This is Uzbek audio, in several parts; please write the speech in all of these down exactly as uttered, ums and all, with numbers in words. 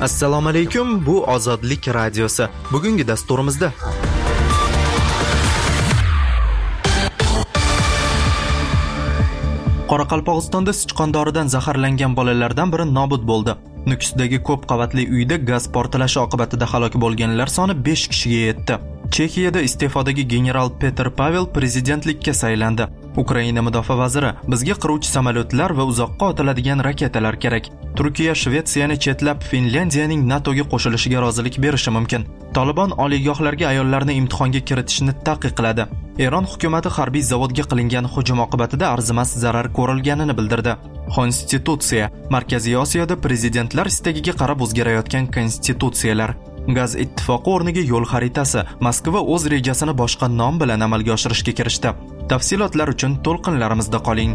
Assalomu alaykum, bu Ozodlik radiosi. Bugungi dasturimizda Qoraqalpog'istonda sichqondoridan zaharlangan bolalardan biri nobud bo'ldi. Nukusdagi ko'p qavatli uyda gaz portlashi oqibatida halok bo'lganlar soni besh kishiga yetdi. Chexiyada iste'fodagi general Petr Pavel prezidentlikka saylandi. Ukraina mudofaa vaziri: bizga qiruvchi samolyotlar va uzoqqa otiladigan raketalar kerak. Turkiya Shvetsiyani chetlab Finlyandiyaning NATOga qo'shilishiga rozilik berishi mumkin. Taliban oliygohlarga ayollarni imtihonga kiritishni taqiqladi. Eron hukumati harbiy zavodga qilingan hujum oqibatida arzimas zarar ko'rilganini bildirdi. Konstitutsiya: Markaziy Osiyoda prezidentlar istagiga qarab o'zgarayotgan konstitutsiyalar. Gaz ittifoqi o'rniga yo'l xaritasi. Moskva o'z rejasini boshqa nom bilan amalga oshirishga kirishdi. Tafsilotlar uchun to'lqinlarimizda qoling.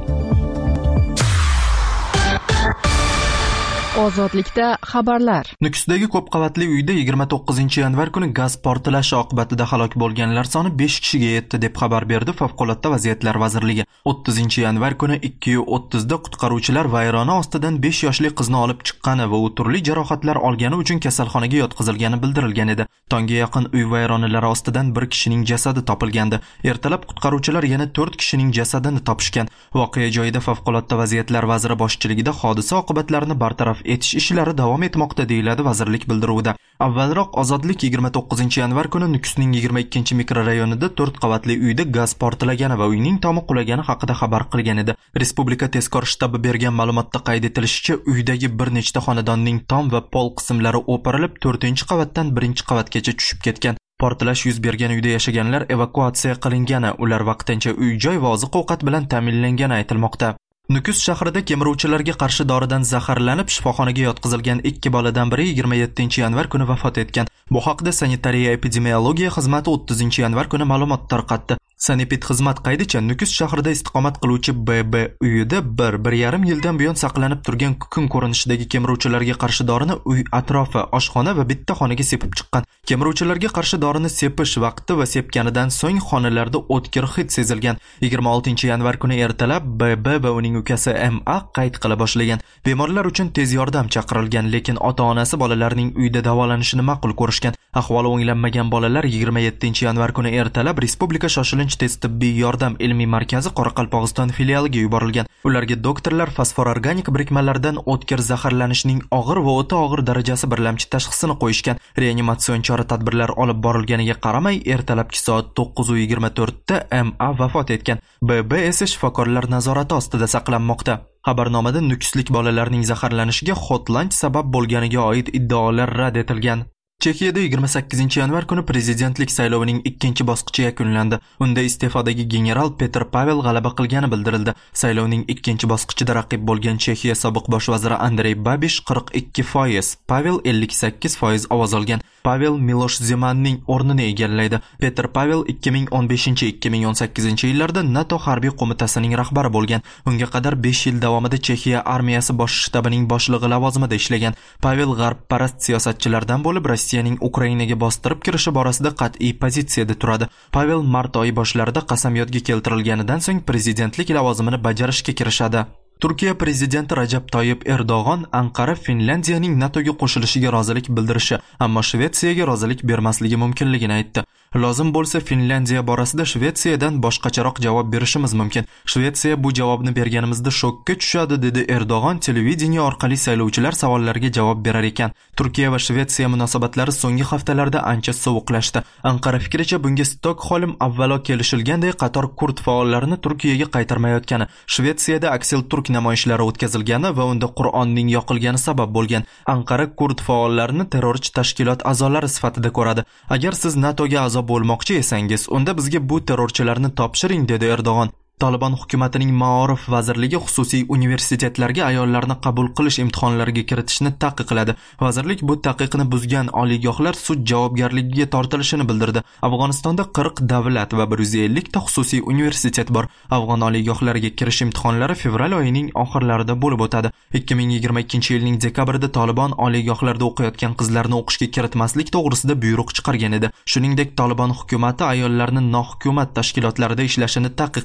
Ozodlikda xabarlar. Nukusdagi ko'p qavatli uyda yigirma to'qqizinchi yanvar kuni gaz portlashi oqibatida halok bo'lganlar soni besh kishiga yetdi deb xabar berdi Favqulodda vaziyatlar vazirligi. o'ttizinchi yanvar kuni ikki o'ttiz da qutqaruvchilar vayrona ostidan besh yoshli qizni olib chiqqani va u turli jarohatlar olgani uchun kasalxonaga yotqizilgani bildirilgan edi. Tongga yaqin uy vayronalari ostidan bir kishining jasadi topilgandi. Ertalab qutqaruvchilar yana to'rt kishining jasadini topishgan. Voqea joyida Favqulodda vaziyatlar vaziri boshchiligida hodisa oqibatlarini bartaraf etish ishlari davom etmoqda deyiladi vazirlik bildiruvida. Avvalroq Ozodlik yigirma to'qqizinchi yanvar kuni Nukusning yigirma ikkinchi mikrorayonida to'rt qavatli uyda gaz portlagani va uyning tomi qulagani haqida xabar qilgan edi. Respublika tezkor shtabi bergan ma'lumotda qayd etilishicha, uydagi bir nechta xonadonning tom va pol qismlari o'pirilib, to'rtinchi qavatdan birinchi qavatgacha tushib ketgan. Portlash yuz bergan uyda yashaganlar evakuatsiya qilingani, ular vaqtincha uy-joy va oziq-ovqat bilan ta'minlangani aytilmoqda. Nukus shahrida kemiruvchilarga qarshi doridan zaharlanib shifoxonaga yotqizilgan ikki boladan biri yigirma yettinchi yanvar kuni vafot etgan. Bu haqda Sanitariya epidemiologiya xizmati o'ttizinchi yanvar kuni ma'lumot tarqatdi. Sanepid xizmat qaydicha Nukus shahrida istiqomat qiluvchi B B uyida bir bir yarim yildan buyon saqlanib turgan kukun ko'rinishidagi kemiruvchilarga qarshi dorini uy atrofi, oshxona va bitta xonaga sepib chiqqan. Kemiruvchilarga qarshi dorini sepish vaqti va sepganidan so'ng xonalarda o'tkir hid sezilgan. yigirma oltinchi yanvar kuni ertalab B B va uning ukasi M A qayd qila boshlagan. Bemorlar uchun tez yordam chaqirilgan, lekin ota-onasi bolalarning uyda davolanishini ma'qul ko'rishgan. Ahvoli o'nglanmagan bolalar yigirma yettinchi yanvar kuni ertalab Respublika shoshilinch tez tibbiy yordam ilmiy markazi Qoraqalpog'iston filialiga yuborilgan. Ularga doktorlar fosfororganik birikmalardan o'tkir zaharlanishning og'ir va o'ta og'ir darajasi birlamchi tashxisini qo'yishgan. Reanimatsion chora-tadbirlar olib borilganiga qaramay, ertalabki soat to'qqiz yigirma to'rt da M A vafot etgan. B B esa shifokorlar nazorati ostida saqlanmoqda. Xabarnomada nukuslik bolalarning zaharlanishiga Hotland sabab bo'lganiga oid iddaolar rad etilgan. Chexiyada yigirma sakkizinchi yanvar kuni prezidentlik saylovining ikkinchi bosqichi yakunlandi. Unda iste'fodagi general Petr Pavel g'alaba qilgani bildirildi. Saylovning ikkinchi bosqichida raqib bo'lgan Chexiya sobiq bosh vaziri Andrey Babish qirq ikki foiz, Pavel ellik sakkiz foiz ovoz olgan. Pavel Milosh Zemanning o'rnini egallaydi. Petr Pavel ikki ming o'n beshinchi - ikki ming o'n sakkizinchi yillarda NATO harbiy qo'mitasining rahbari bo'lgan. Unga qadar besh yil davomida Chexiya armiyasi bosh shtabining boshlig'i lavozimida ishlagan. Pavel g'arbparast siyosatchilardan bo'lib, Rossiyaning Ukrainaga bostirib kirishi borasida qat'iy pozitsiyada turadi. Pavel mart oyi boshlarida qasamyodga keltirilganidan so'ng prezidentlik lavozimini bajarishga kirishadi. Turkiya prezidenti Rajab Toyyib Erdo'g'on Anqara Finlyandiyaning NATOga qo'shilishiga rozilik bildirishi, ammo Shvetsiyaga rozilik bermasligi mumkinligini aytdi. Lozim bo'lsa Finlyandiya borasida Shvetsiyadan boshqacharoq javob berishimiz mumkin. Shvetsiya bu javobni berganimizda shokka tushadi, dedi Erdo'g'on televideniya orqali saylovchilar savollariga javob berar ekan. Turkiya va Shvetsiya munosabatlari so'nggi haftalarda ancha sovuqlashdi. Anqara fikricha bunga Stokholm avvalo kelishilganday qator kurd faollarini Turkiyaga qaytarmayotgani, Shvetsiyada aksilturk namoyishlari o'tkazilgani va unda Qur'onning yoqilgani sabab bo'lgan. Anqara kurd faollarini terrorchi tashkilot a'zolari sifatida ko'radi. Agar siz NATOga a'zo bo'lmoqchi esangiz, unda bizga bu terrorchilarni topshiring, dedi Erdo'g'on. Taliban hukumatining Maorif vazirligi xususiy universitetlarga ayollarni qabul qilish imtihonlariga kiritishni taqiqladi. Vazirlik bu taqiqni buzgan oliygohlar sud javobgarligiga tortilishini bildirdi. Afg'onistonda qirq davlat va bir yuz ellik ta xususiy universitet bor. Afg'on oliygohlariga kirish imtihonlari fevral oyining oxirlarida bo'lib o'tadi. ikki ming yigirma ikkinchi yilning dekabrida Taliban oliygohlarda o'qiyotgan qizlarni o'qishga kiritmaslik to'g'risida buyruq chiqargan edi. Shuningdek, Taliban hukumati ayollarni nohukumat tashkilotlarida ishlashini taqiqlagan.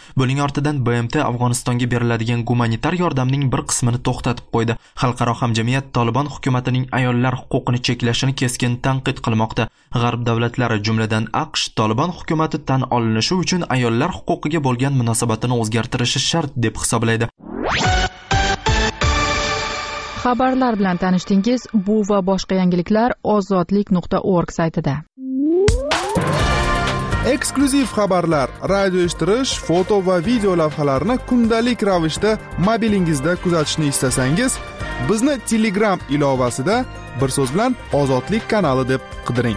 Buning ortidan B M T Afg'onistonga beriladigan gumanitar yordamning bir qismini to'xtatib qo'ydi. Xalqaro hamjamiyat Taliban hukumatining ayollar huquqini cheklashini keskin tanqid qilmoqda. G'arb davlatlari, jumladan AQSh, Taliban hukumati tan olinishi uchun ayollar huquqiga bo'lgan munosabatini o'zgartirishi shart deb hisoblaydi. Xabarlar bilan tanishdingiz. Bu va boshqa yangiliklar ozodlik nuqta org saytida. Eksklyuziv xabarlar, radio eshittirish, foto va video lavhalarni kundalik ravishda mobilingizda kuzatishni istasangiz, bizni Telegram ilovasida bir so'z bilan Ozodlik kanali deb qidiring.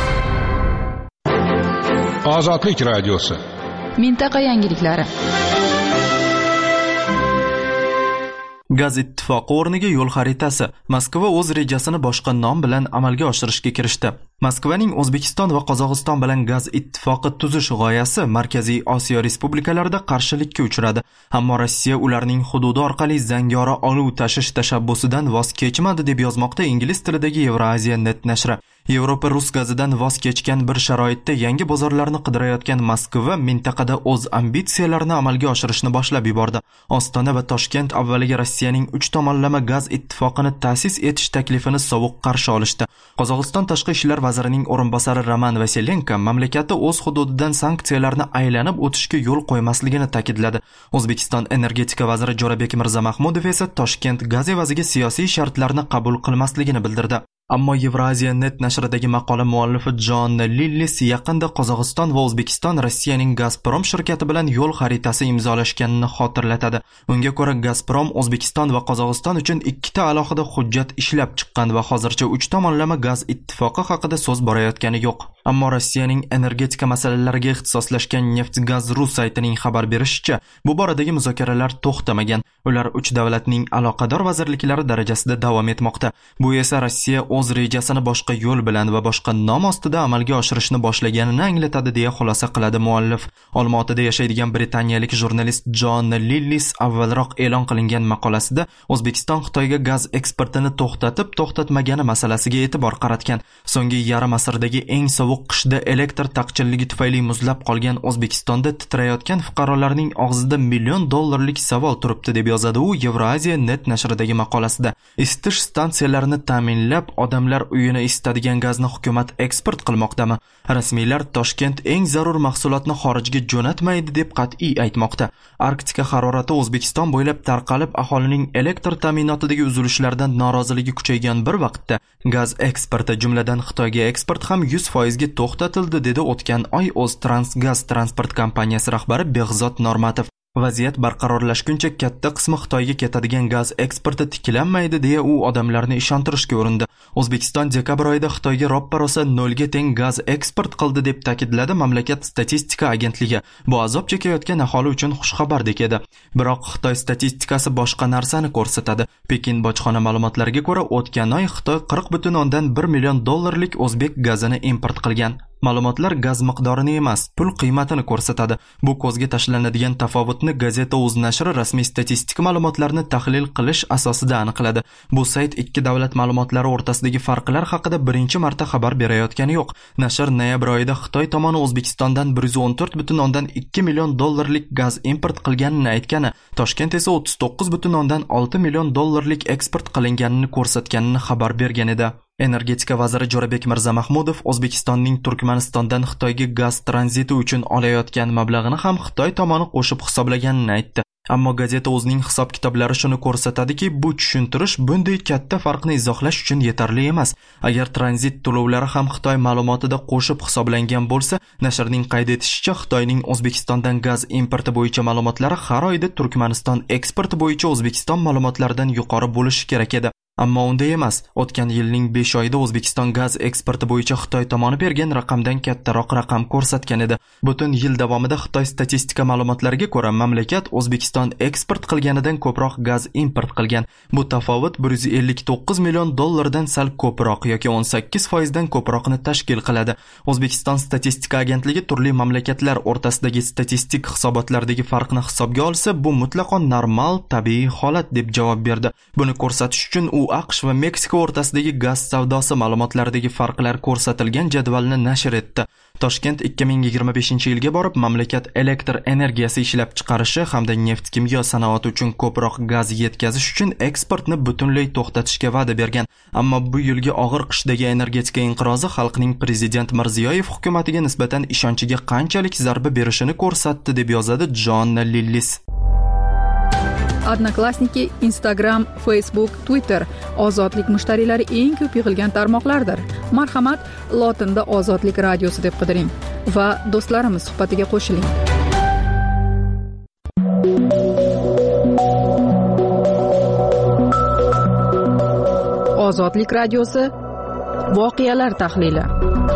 Ozodlik radiosi. Mintaqa yangiliklari. Gaz ittifoqi o'rniga yo'l xaritasi. Moskva o'z rejasini boshqa nom bilan amalga oshirishga kirishdi. Moskvaning O'zbekiston va Qozog'iston bilan gaz ittifoqi tuzish g'oyasi Markaziy Osiyo respublikalarida qarshilikka uchradi. Ammo Rossiya ularning hududi orqali zangori olov tashish tashabbusidan voz kechmadi deb yozmoqda ingliz tilidagi Eurasia net nashri. Yevropa rus gazidan voz kechgan bir sharoitda yangi bozorlarni qidirayotgan Moskva mintaqada o'z ambitsiyalarini amalga oshirishni boshlab yubordi. Ostona va Toshkent avvaliga Rossiyaning uch tomonlama gaz ittifoqini ta'sis etish taklifini sovuq qarshi olishdi. Qozog'iston tashqi ishlar vazirining o'rinbosari Roman Vaselenko mamlakati o'z hududidan sanksiyalarni aylanib o'tishga yo'l qo'ymasligini ta'kidladi. O'zbekiston energetika vaziri Jo'rabek Mirzamohamudov esa Toshkent gaz evaziga siyosiy shartlarni qabul qilmasligini bildirdi. Ammo Eurasia net nashridagi maqola muallifi John Lillis yaqinda Qozog'iston va O'zbekiston Rossiyaning Gazprom shirkati bilan yo'l xaritasi imzolashganini xotirlatadi. Unga ko'ra Gazprom O'zbekiston va Qozog'iston uchun ikkita alohida hujjat ishlab chiqqan va hozircha uch tomonlama gaz ittifoqi haqida so'z borayotgani yo'q. Ammo Rossiyaning energetika masalalariga ixtisoslashgan Neftgaz.ru saytining xabar berishicha, bu boradagi muzokaralar to'xtamagan. Ular uch davlatning aloqador vazirliklari darajasida davom etmoqda. Bu esa Rossiya o'z rejasini boshqa yo'l bilan va boshqa nom ostida amalga oshirishni boshlaganini anglatadi deya xulosa qiladi muallif. Olmaotada yashaydigan britaniyalik jurnalist John Lillis avvalroq e'lon qilingan maqolasida O'zbekiston Xitoyga gaz eksportini to'xtatib to'xtatmagani masalasiga e'tibor qaratgan. So'nggi yarim asrdagi eng sovuq qishda elektr taqchilligi tufayli muzlab qolgan O'zbekistonda titrayotgan fuqarolarning og'zida million dollarlik savol turibdi deb yozadi u Eurasia net nashridagi maqolasida. Isitish stansiyalarini ta'minlab odamlar uyini isitadigan gazni hukumat eksport qilmoqdami? Rasmiylar Toshkent eng zarur mahsulotni xorijga jo'natmaydi deb qat'iy aytmoqda. Arktika harorati O'zbekiston bo'ylab tarqalib aholining elektr ta'minotidagi uzilishlardan noroziligi kuchaygan bir vaqtda gaz eksporti, jumladan Xitoyga eksport ham yuz foiz ga to'xtatildi, dedi o'tgan oy O'ztransgaz transport kompaniyasi rahbari Behzod Normatov. Vaziyat barqarorlashguncha katta qismi Xitoyga ketadigan gaz eksporti tiklanmaydi deya u odamlarni ishontirishga urindi. O'zbekiston dekabr oyida Xitoyga roppa-rosa nolga teng gaz eksport qildi deb ta'kidladi mamlakat statistika agentligi. Bu azob chekayotgan aholi uchun xushxabardek edi. Biroq Xitoy statistikasi boshqa narsani ko'rsatadi. Pekin bojxona ma'lumotlariga ko'ra, o'tgan oy Xitoy qirq butun o'ndan bir million dollarlik o'zbek gazini import qilgan. Ma'lumotlar gaz miqdorini emas, pul qiymatini ko'rsatadi. Bu ko'zga tashlanadigan tafovutni Gazeta Uz nashri rasmiy statistik ma'lumotlarni tahlil qilish asosida aniqladi. Bu sayt ikki davlat ma'lumotlari o'rtasidagi farqlar haqida birinchi marta xabar berayotgani yo'q. Nashr noyabr oyida Xitoy tomoni O'zbekistondan bir yuz o'n to'rt butun o'ndan ikki million dollarlik gaz import qilganini aytgani, Toshkent esa o'ttiz to'qqiz butun o'ndan olti million dollarlik eksport qilinganini ko'rsatganini xabar bergan edi. Energetika vaziri Jo'rabek Mirzamohamudov O'zbekistonning Turkmanistondan Xitoyga gaz tranziti uchun olayotgan mablag'ini ham Xitoy tomoni qo'shib hisoblaganini aytdi. Ammo Gazeta O'zining hisob-kitoblari shuni ko'rsatadiki, bu tushuntirish bunday katta farqni izohlash uchun yetarli emas. Agar tranzit to'lovlari ham Xitoy ma'lumotida qo'shib hisoblangan bo'lsa, nashrning qayd etishicha, Xitoyning O'zbekistondan gaz importi bo'yicha ma'lumotlari har oyda Turkmaniston eksporti bo'yicha O'zbekiston ma'lumotlaridan yuqori bo'lishi kerak edi. Ammo unday emas. O'tgan yilning besh oyida O'zbekiston gaz eksporti bo'yicha Xitoy tomoni bergan raqamdan kattaroq raqam ko'rsatgan edi. Butun yil davomida Xitoy statistika ma'lumotlariga ko'ra, mamlakat O'zbekiston eksport qilganidan ko'proq gaz import qilgan. Bu tafovut bir yuz ellik to'qqiz million dollardan sal ko'proq yoki o'n sakkiz foiz dan ko'proqni tashkil qiladi. O'zbekiston statistika agentligi turli mamlakatlar o'rtasidagi statistik hisobotlardagi farqni hisobga olsa, bu mutlaqo normal, tabiiy holat deb javob berdi. Buni ko'rsatish uchun u u AQSh va Meksika o'rtasidagi gaz savdosi ma'lumotlaridagi farqlar ko'rsatilgan jadvalni nashr etdi. Toshkent ikki ming yigirma beshinchi yilga borib mamlakat elektr energiyasi ishlab chiqarishi hamda neft kimyo sanoati uchun ko'proq gaz yetkazish uchun eksportni butunlay to'xtatishga va'da bergan. Ammo bu yilgi og'ir qishdagi energetika inqirozi xalqning prezident Mirziyoyev hukumatiga nisbatan ishonchiga qanchalik zarba berishini ko'rsatdi, deb yozadi Jonna Lillis. Odnoklassniki, Instagram, Facebook, Twitter ozodlik mushtariylari eng ko'p yig'ilgan tarmoqlardir. Marhamat, lotinda Ozodlik radiosi deb qidiring va do'stlarimiz suhbatiga qo'shiling. Ozodlik radiosi voqealar tahlili.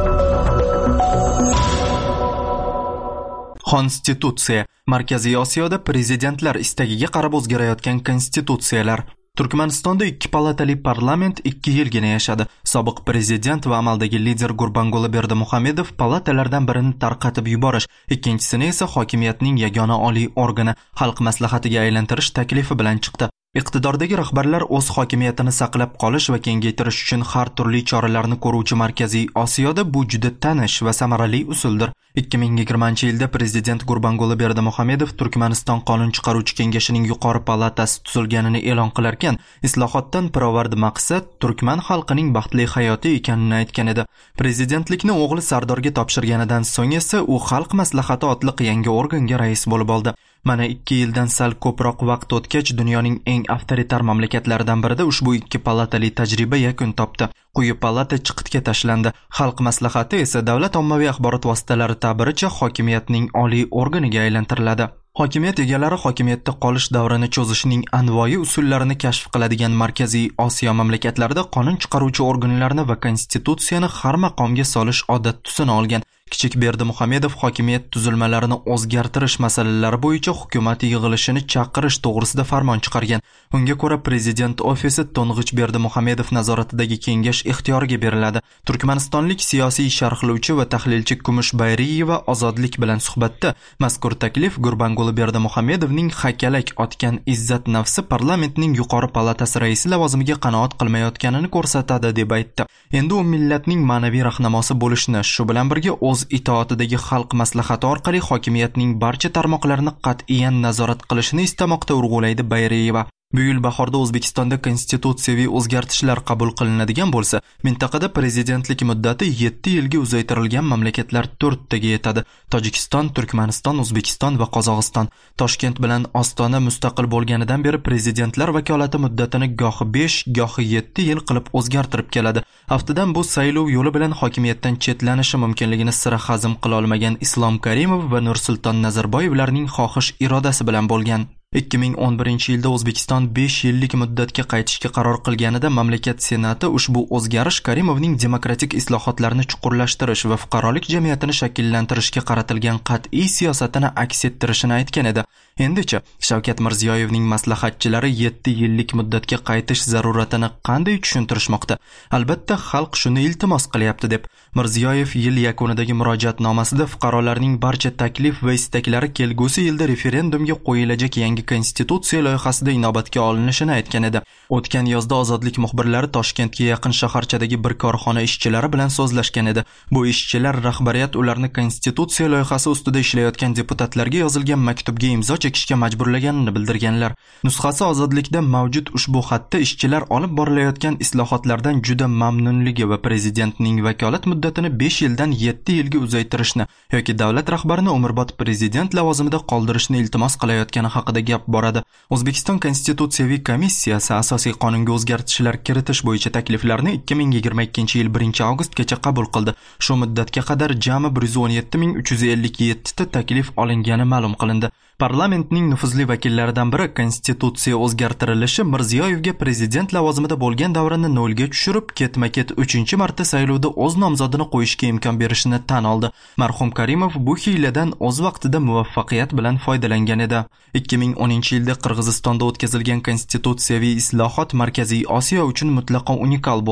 Konstitutsiya. Markaziy Osiyoda prezidentlar istagiga qarab o'zgarayotgan konstitutsiyalar. Turkmanistonda ikki palatali parlament ikki yilgina yashadi. Sobiq prezident va amaldagi lider Gurbanguli Berdimuhamedov palatalardan birini tarqatib yuborish, ikkinchisini esa hokimiyatning yagona oliy organi xalq maslahatiga aylantirish taklifi bilan chiqdi. Iqtidordagi rahbarlar o'z hokimiyatini saqlab qolish va kengaytirish uchun har turli choralarni ko'ruvchi Markaziy Osiyoda bu juda tanish va samarali usuldir. ikki ming yigirmanchi yilda prezident Gurbanguli Berdimuhamedov Turkmaniston qonun chiqaruvchi kengashining yuqori palatasi tuzilganini e'lon qilarkan, islohotdan pirovard maqsad turkman xalqining baxtli hayoti ekanini aytgan edi. Prezidentlikni o'g'li Sardorga topshirganidan so'ng esa u xalq maslahati otliq yangi organga rais bo'lib oldi. Mana ikki yildan sal ko'proq vaqt o'tgach, dunyoning eng avtoritar mamlakatlaridan birida ushbu ikki palatali tajriba yakun topdi. Quyi palata chiqitga tashlandi. Xalq maslahati esa davlat ommaviy axborot vositalari ta'biricha hokimiyatning oliy organiga aylantiriladi. Hokimiyat egalari hokimiyatda qolish davrini cho'zishning anvoyi usullarini kashf qiladigan Markaziy Osiyo mamlakatlarida qonun chiqaruvchi organlarni va konstitutsiyani har maqomga solish odat tusini olgan. Kichik Berdimuhamedov hokimiyat tuzilmalarini o'zgartirish masalalari bo'yicha hukumat yig'ilishini chaqirish to'g'risida farmon chiqargan. Unga ko'ra prezident ofisi To'ng'ich Berdimuhamedov nazoratidagi kengash ixtiyoriga beriladi. Turkmanistonlik siyosiy sharhlovchi va tahlilchi Kumush Bayriyeva Ozodlik bilan suhbatda mazkur taklif Gurbanguli Berdimuhamedovning hakalak otgan izzat nafsi parlamentning yuqori palatasi raisi lavozimiga qanoat qilmayotganini ko'rsatadi deb aytdi. Endi u millatning ma'naviy rahnamosi bo'lishni, shu bilan birga o'z itoatidagi xalq maslahati orqali hokimiyatning barcha tarmoqlarini qat'iyan nazorat qilishini istamoqda, urg'ulaydi Bayriyeva. Bu yil bahorda O'zbekistonda konstitutsiyaviy o'zgartishlar qabul qilinadigan bo'lsa, mintaqada prezidentlik muddati yetti yilga uzaytirilgan mamlakatlar to'rttaga yetadi. Tojikiston, Turkmaniston, O'zbekiston va Qozog'iston. Toshkent bilan Ostona mustaqil bo'lganidan beri prezidentlar vakolati muddatini gohi besh, gohi yetti yil qilib o'zgartirib keladi. Aftidan bu saylov yo'li bilan hokimiyatdan chetlanishi mumkinligini sira hazm qila olmagan Islom Karimov va Nursulton Nazarboyevlarning xohish irodasi bilan bo'lgan. ikki ming o'n birinchi yilda O'zbekiston besh yillik muddatga qaytishga qaror qilganida mamlakat senati ushbu o'zgarish Karimovning demokratik islohotlarni chuqurlashtirish va fuqarolik jamiyatini shakllantirishga qaratilgan qat'iy siyosatini aks ettirishini aytgan edi. Endicha Shavkat Mirziyoyevning maslahatchilari yetti yillik muddatga qaytish zaruratini qanday tushuntirishmoqda? Albatta, xalq shuni iltimos qilyapti deb. Mirziyoyev yil yakunidagi murojaatnomasida fuqarolarning barcha taklif va istaklari kelgusi yilda referendumga qo'yilajak yangi konstitutsiya loyihasida inobatga olinishini aytgan edi. O'tgan yozda Ozodlik muxbirlari Toshkentga yaqin shaharchadagi bir korxona ishchilari bilan so'zlashgan edi. Bu ishchilar rahbariyat ularni konstitutsiya loyihasi ustida ishlayotgan deputatlarga yozilgan maktubga imzo chekishga majburlaganini bildirganlar. Nusxasi Ozodlikda mavjud. Ushbu xatda ishchilar olib borilayotgan islohotlardan juda mamnunligi va prezidentning vakolat muddatini besh yildan yetti yilga uzaytirishni yoki davlat rahbarini umrbod prezident lavozimida qoldirishni iltimos qilayotgani haqida gap boradi. O'zbekiston Konstitutsiyaviy komissiyasi asosiy qonunga o'zgartishlar kiritish bo'yicha takliflarni ikki ming yigirma ikkinchi yil birinchi avgustgacha qabul qildi. Shu muddatga qadar jami bir yuz o'n yetti ming uch yuz ellik yetti ta taklif olingani ma'lum qilindi. Parlamentning nufuzli vakillaridan biri konstitutsiya o'zgartirilishi Mirziyoyevga prezident lavozimida bo'lgan davrini nolga tushirib, ketma-ket uchinchi marta saylovda o'z nomzodini qo'yishga imkon berishini tan oldi. Marhum Karimov bu hiyladan o'z vaqtida muvaffaqiyat bilan foydalangan edi. ikki ming o'ninchi yilda Qirg'izistonda o'tkazilgan konstitutsiyaviy islohot Markaziy Osiyo uchun mutlaqo unikal bo'ldi.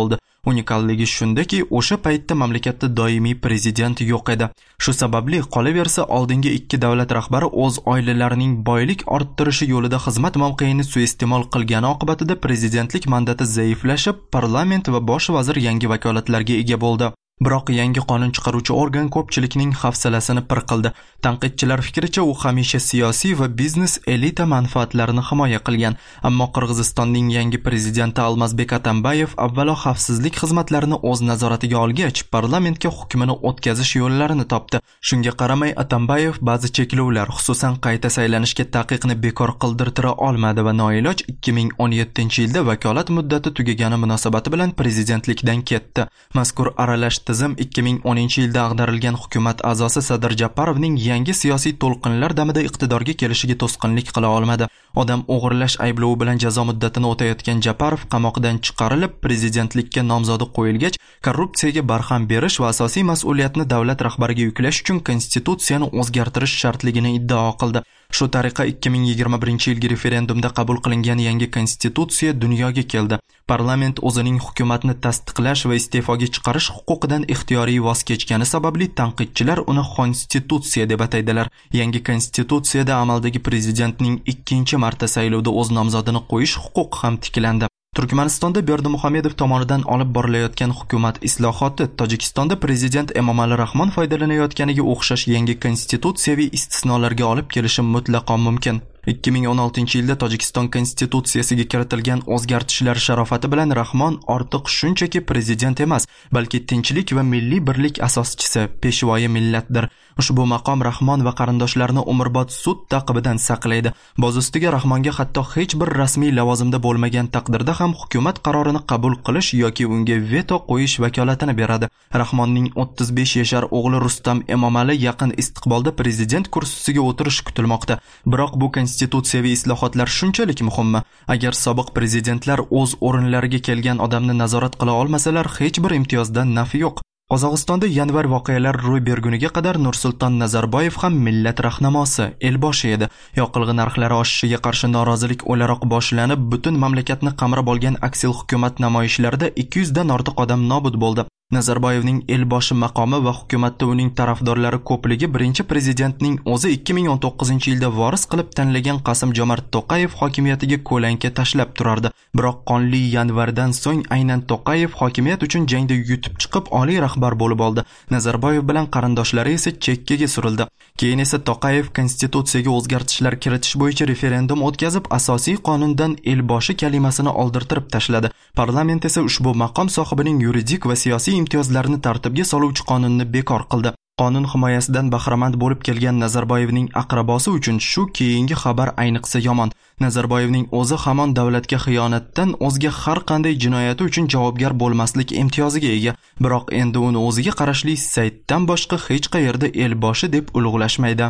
Unikalligi shundaki, o'sha paytda mamlakatda doimiy prezident yo'q edi. Shu sababli qolaversa, oldingi ikki davlat rahbari o'z oilalarining boylik orttirishi yo'lida xizmat mavqeini suiiste'mol qilgani oqibatida prezidentlik mandati zaiflashib, parlament va bosh vazir yangi vakolatlarga ega bo'ldi. Biroq yangi qonun chiqaruvchi organ ko'pchilikning hafsalasini pir qildi. Tanqidchilar fikricha, u hamisha siyosiy va biznes elita manfaatlarini himoya qilgan. Ammo Qirg'izistonning yangi prezidenti Almazbek Atambayev avvalo xavfsizlik xizmatlarini o'z nazoratiga olgach, parlamentga hukmini o'tkazish yo'llarini topdi. Shunga qaramay, Atambayev ba'zi cheklovlar, xususan qayta saylanishga taqiqni bekor qildirtira olmadi va noiloj ikki ming o'n yettinchi yilda vakolat muddati tugagani munosabati bilan prezidentlikdan ketdi. Mazkur aralash tizim ikki ming o'ninchi yilda ag'darilgan hukumat a'zosi Sadir Japarovning yangi siyosiy to'lqinlar damida iqtidorga kelishiga to'sqinlik qila olmadi. Odam o'g'irlash ayblovi bilan jazo muddatini o'tayotgan Japarov qamoqdan chiqarilib, prezidentlikka nomzodi qo'yilgach, korrupsiyaga barham berish va asosiy mas'uliyatni davlat rahbariga yuklash uchun konstitutsiyani o'zgartirish shartligini iddao qildi. Shu tariqa ikki ming yigirma birinchi yilgi referendumda qabul qilingan yangi konstitutsiya dunyoga keldi. Parlament o'zining hukumatni tasdiqlash va iste'foga chiqarish huquqidan ixtiyoriy voz kechgani sababli tanqidchilar uni konstitutsiya deb ataydilar. Yangi konstitutsiyada amaldagi prezidentning ikkinchi marta saylovda o'z nomzodini qo'yish huquqi ham tiklandi. Turkmanistonda Berdimuhamedov tomonidan olib borilayotgan hukumat islohoti Tojikistonda prezident Emomali Rahmon foydalanayotganiga o'xshash yangi konstitutsiyaviy istisnolarga olib kelishi mutlaqo mumkin. ikki ming o'n oltinchi yilda Tojikiston konstitutsiyasiga kiritilgan o'zgartishlar sharofati bilan Rahmon ortiq shunchaki prezident emas, balki tinchlik va milliy birlik asoschisi, peshvoyi millatdir. Ushbu maqom Rahmon va qarindoshlarini umrbod sud ta'qibidan saqlaydi. Boz ustiga Rahmonga hatto hech bir rasmiy lavozimda bo'lmagan taqdirda ham hukumat qarorini qabul qilish yoki unga veto qo'yish vakolatini beradi. Rahmonning o'ttiz besh yashar o'g'li Rustam Emomali yaqin istiqbolda prezident kursisiga o'tirishi kutilmoqda. Biroq bu konstitutsiyaviy islohotlar shunchalik muhimmi? Agar sobiq prezidentlar o'z o'rinlariga kelgan odamni nazorat qila olmasalar, hech bir imtiyozdan nafi yo'q. Qozog'istonda yanvar voqealar ro'y berguniga qadar Nursulton Nazarboyev ham millat rahnamosi, elboshi edi. Yoqilg'i narxlari oshishiga qarshi norozilik o'laroq boshlanib, butun mamlakatni qamrab olgan aksil hukumat namoyishlarida ikki yuz dan ortiq odam nobud bo'ldi. Nazarboyevning elboshi maqomi va hukumatda uning tarafdorlari ko'pligi birinchi prezidentning o'zi ikki ming o'n to'qqizinchi yilda voris qilib tanlagan Qasim-Jomart To'qayev hokimiyatiga ko'lanka tashlab turardi. Biroq qonli yanvardan so'ng aynan To'qayev hokimiyat uchun jangda yutib chiqib oliy rahbar bo'lib oldi. Nazarboyev bilan qarindoshlari esa chekkaga surildi. Keyin esa To'qayev konstitutsiyaga o'zgartishlar kiritish bo'yicha referendum o'tkazib, asosiy qonundan elboshi kalimasini oldirtirib tashladi. Parlament esa ushbu maqom sohibining yuridik va siyosiy imtiyozlarini tartibga soluvchi qonunni bekor qildi. Qonun himoyasidan bahramand bo'lib kelgan Nazarboyevning aqrabosi uchun shu keyingi xabar ayniqsa yomon. Nazarboyevning o'zi hamon davlatga xiyonatdan o'zga har qanday jinoyati uchun javobgar bo'lmaslik imtiyoziga ega. Biroq endi uni o'ziga qarashli saytdan boshqa hech qayerda elboshi deb ulug'lashmaydi.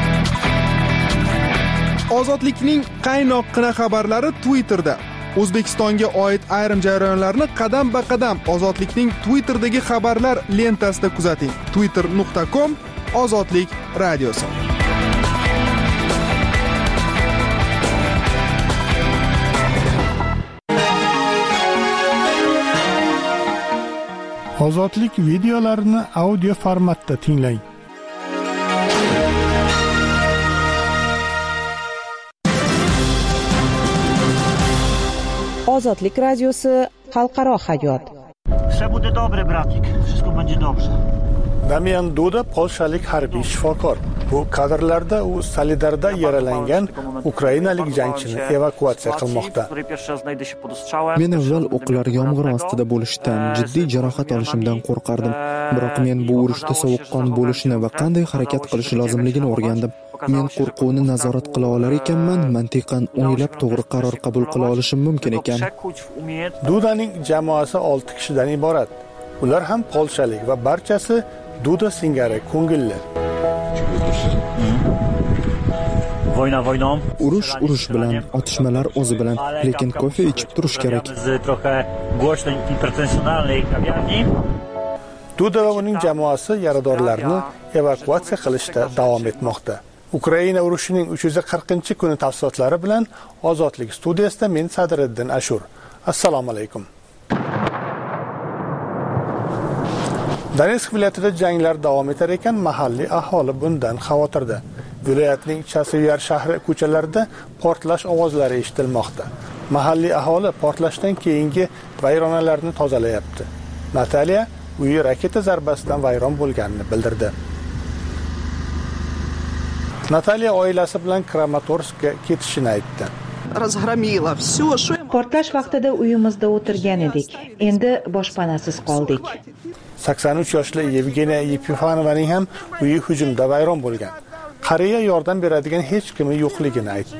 Ozodlikning qaynoqqina xabarlari Twitterda. O'zbekistonga oid ayrim jarayonlarni qadam-ba-qadam Ozodlikning Twitterdagi xabarlar lentasida kuzating. twitter nuqta com Ozodlik radiosi. Ozodlik videolarini audio formatda tinglang. Ozodlik radiosi xalqaro hayot. Все будет добре, братик. Wszystko będzie dobrze. Damian Duda polshalik harbiy shifokor. Bu kadrlarda u Solidarda yaralangan ukrainalik jangchini evakuatsiya qilmoqda. Men avval o'qlar yomg'ir ostida bo'lishdan, jiddiy jarohat olishimdan qo'rqardim. Biroq men bu urushda sovuqqon bo'lishni va qanday harakat qilish lozimligini o'rgandim. Men qo'rquvni nazorat qila olar ekanman, mantiqan o'ylab to'g'ri qaror qabul qila olishim mumkin ekan. Dudaning jamoasi olti kishidan iborat. Ular ham polshalik va barchasi Duda singari ko'ngilli. Wojna wojną. Urush urush bilan, otishmalar o'zi bilan, lekin kofe ichib turish kerak. Duda va uning jamoasi yaradorlarni evakuatsiya qilishda davom etmoqda. Ukraina urushining uch yuz qirqinchi kuni tafsilotlari bilan Ozodlik studiyasida men Sadiriddin Ashur. Assalomu alaykum. Donetsk viloyatida janglar davom etar ekan, mahalliy aholi bundan xavotirda. Viloyatning Chasivyar shahri ko'chalarida portlash ovozlari eshitilmoqda. Mahalliy aholi portlashdan keyingi vayronalarni tozalayapti. Nataliya uyi raketa zarbasidan vayron bo'lganini bildirdi. Nataliya oilasi bilan Kramatorskka ketishini aytdi. Portlash vaqtida uyimizda o'tirgan edik. Endi boshpanasiz qoldik. sakson uch yoshli Yevgeniya Yepifanovaning ham uyi hujumda vayron bo'lgan. Qariya yordam beradigan hech kimi yo'qligini aytdi.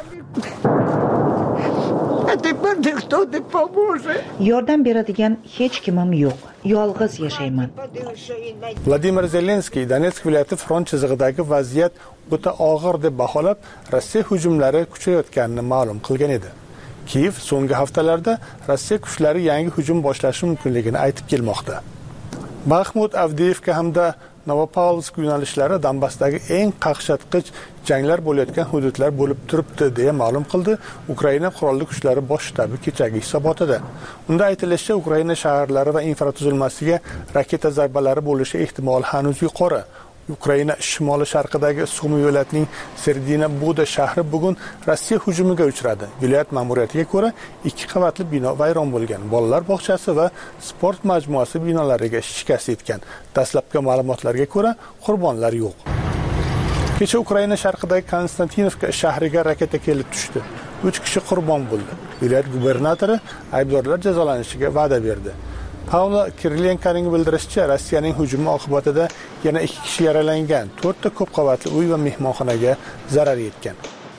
Yordam beradigan hech kimim yo'q. Yolg'iz yashayman. Vladimir Zelenskiy Donetsk viloyati front chizig'idagi vaziyat o'ta og'ir deb baholab, Rossiya hujumlari kuchayotganini ma'lum qilgan edi. Kiyev so'nggi haftalarda Rossiya kuchlari yangi hujum boshlashi mumkinligini aytib kelmoqda. Bakhmut, Avdiivka hamda Novopavlovsk yo'nalishlari Donbassdagi eng qaqshatqich janglar bo'layotgan hududlar bo'lib turibdi deya ma'lum qildi Ukraina qurolli kuchlari bosh shtabi kechagi hisobotida. Unda aytilishicha, Ukraina shaharlari va infratuzilmasiga raketa zarbalari bo'lishi ehtimoli hanuz yuqori. Ukraina shimoli sharqidagi Sumi viloyatining Serdina Buda shahri bugun Rossiya hujumiga uchradi. Viloyat ma'muriyatiga ko'ra, ikki qavatli bino vayron bo'lgan. Bolalar bog'chasi va sport majmuasi binolariga shikast yetgan. Dastlabki ma'lumotlarga ko'ra, qurbonlar yo'q. Kecha Ukraina sharqidagi Konstantinovka shahriga raketa kelib tushdi. uch kishi qurbon bo'ldi. Viloyat gubernatori aybdorlar jazolanishiga va'da berdi. Paula Kirilenkoning bildirishicha, Rossiyaning hujumi oqibatida yana ikki kishi yaralangan, to'rtta ko'p qavatli uy va mehmonxonaga zarar yetgan.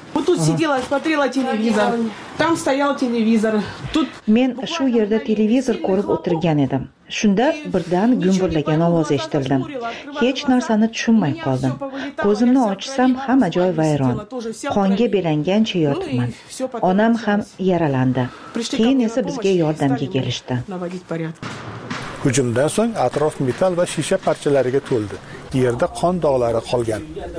Men shu yerda televizor ko'rib o'tirgan edim. Shunda birdan gumburlagan ovoz eshitildi. Hech narsani tushunmay qoldim. Ko'zimni ochsam, hamma joy vayron. Qonga belangancha yotibman. Onam ham yaralandi. Keyin esa bizga yordamga kelishdi. Hujumdan so'ng atrof metall va shisha parchalariga to'ldi. Yerda qon dog'lari qolgan.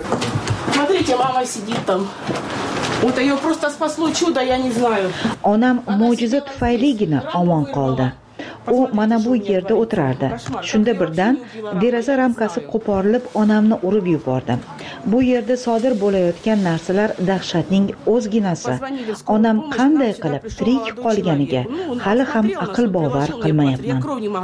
Onam mo'jiza tufayligina omon qoldi. U mana bu yerda o'tirardi. Shunda birdan deraza ramkasi qo'porilib, onamni urib yubordi. Bu yerda sodir bo'layotgan narsalar dahshatning o'zginasi. Onam qanday qilib tirik qolganiga hali ham aql bovar qilmayapman.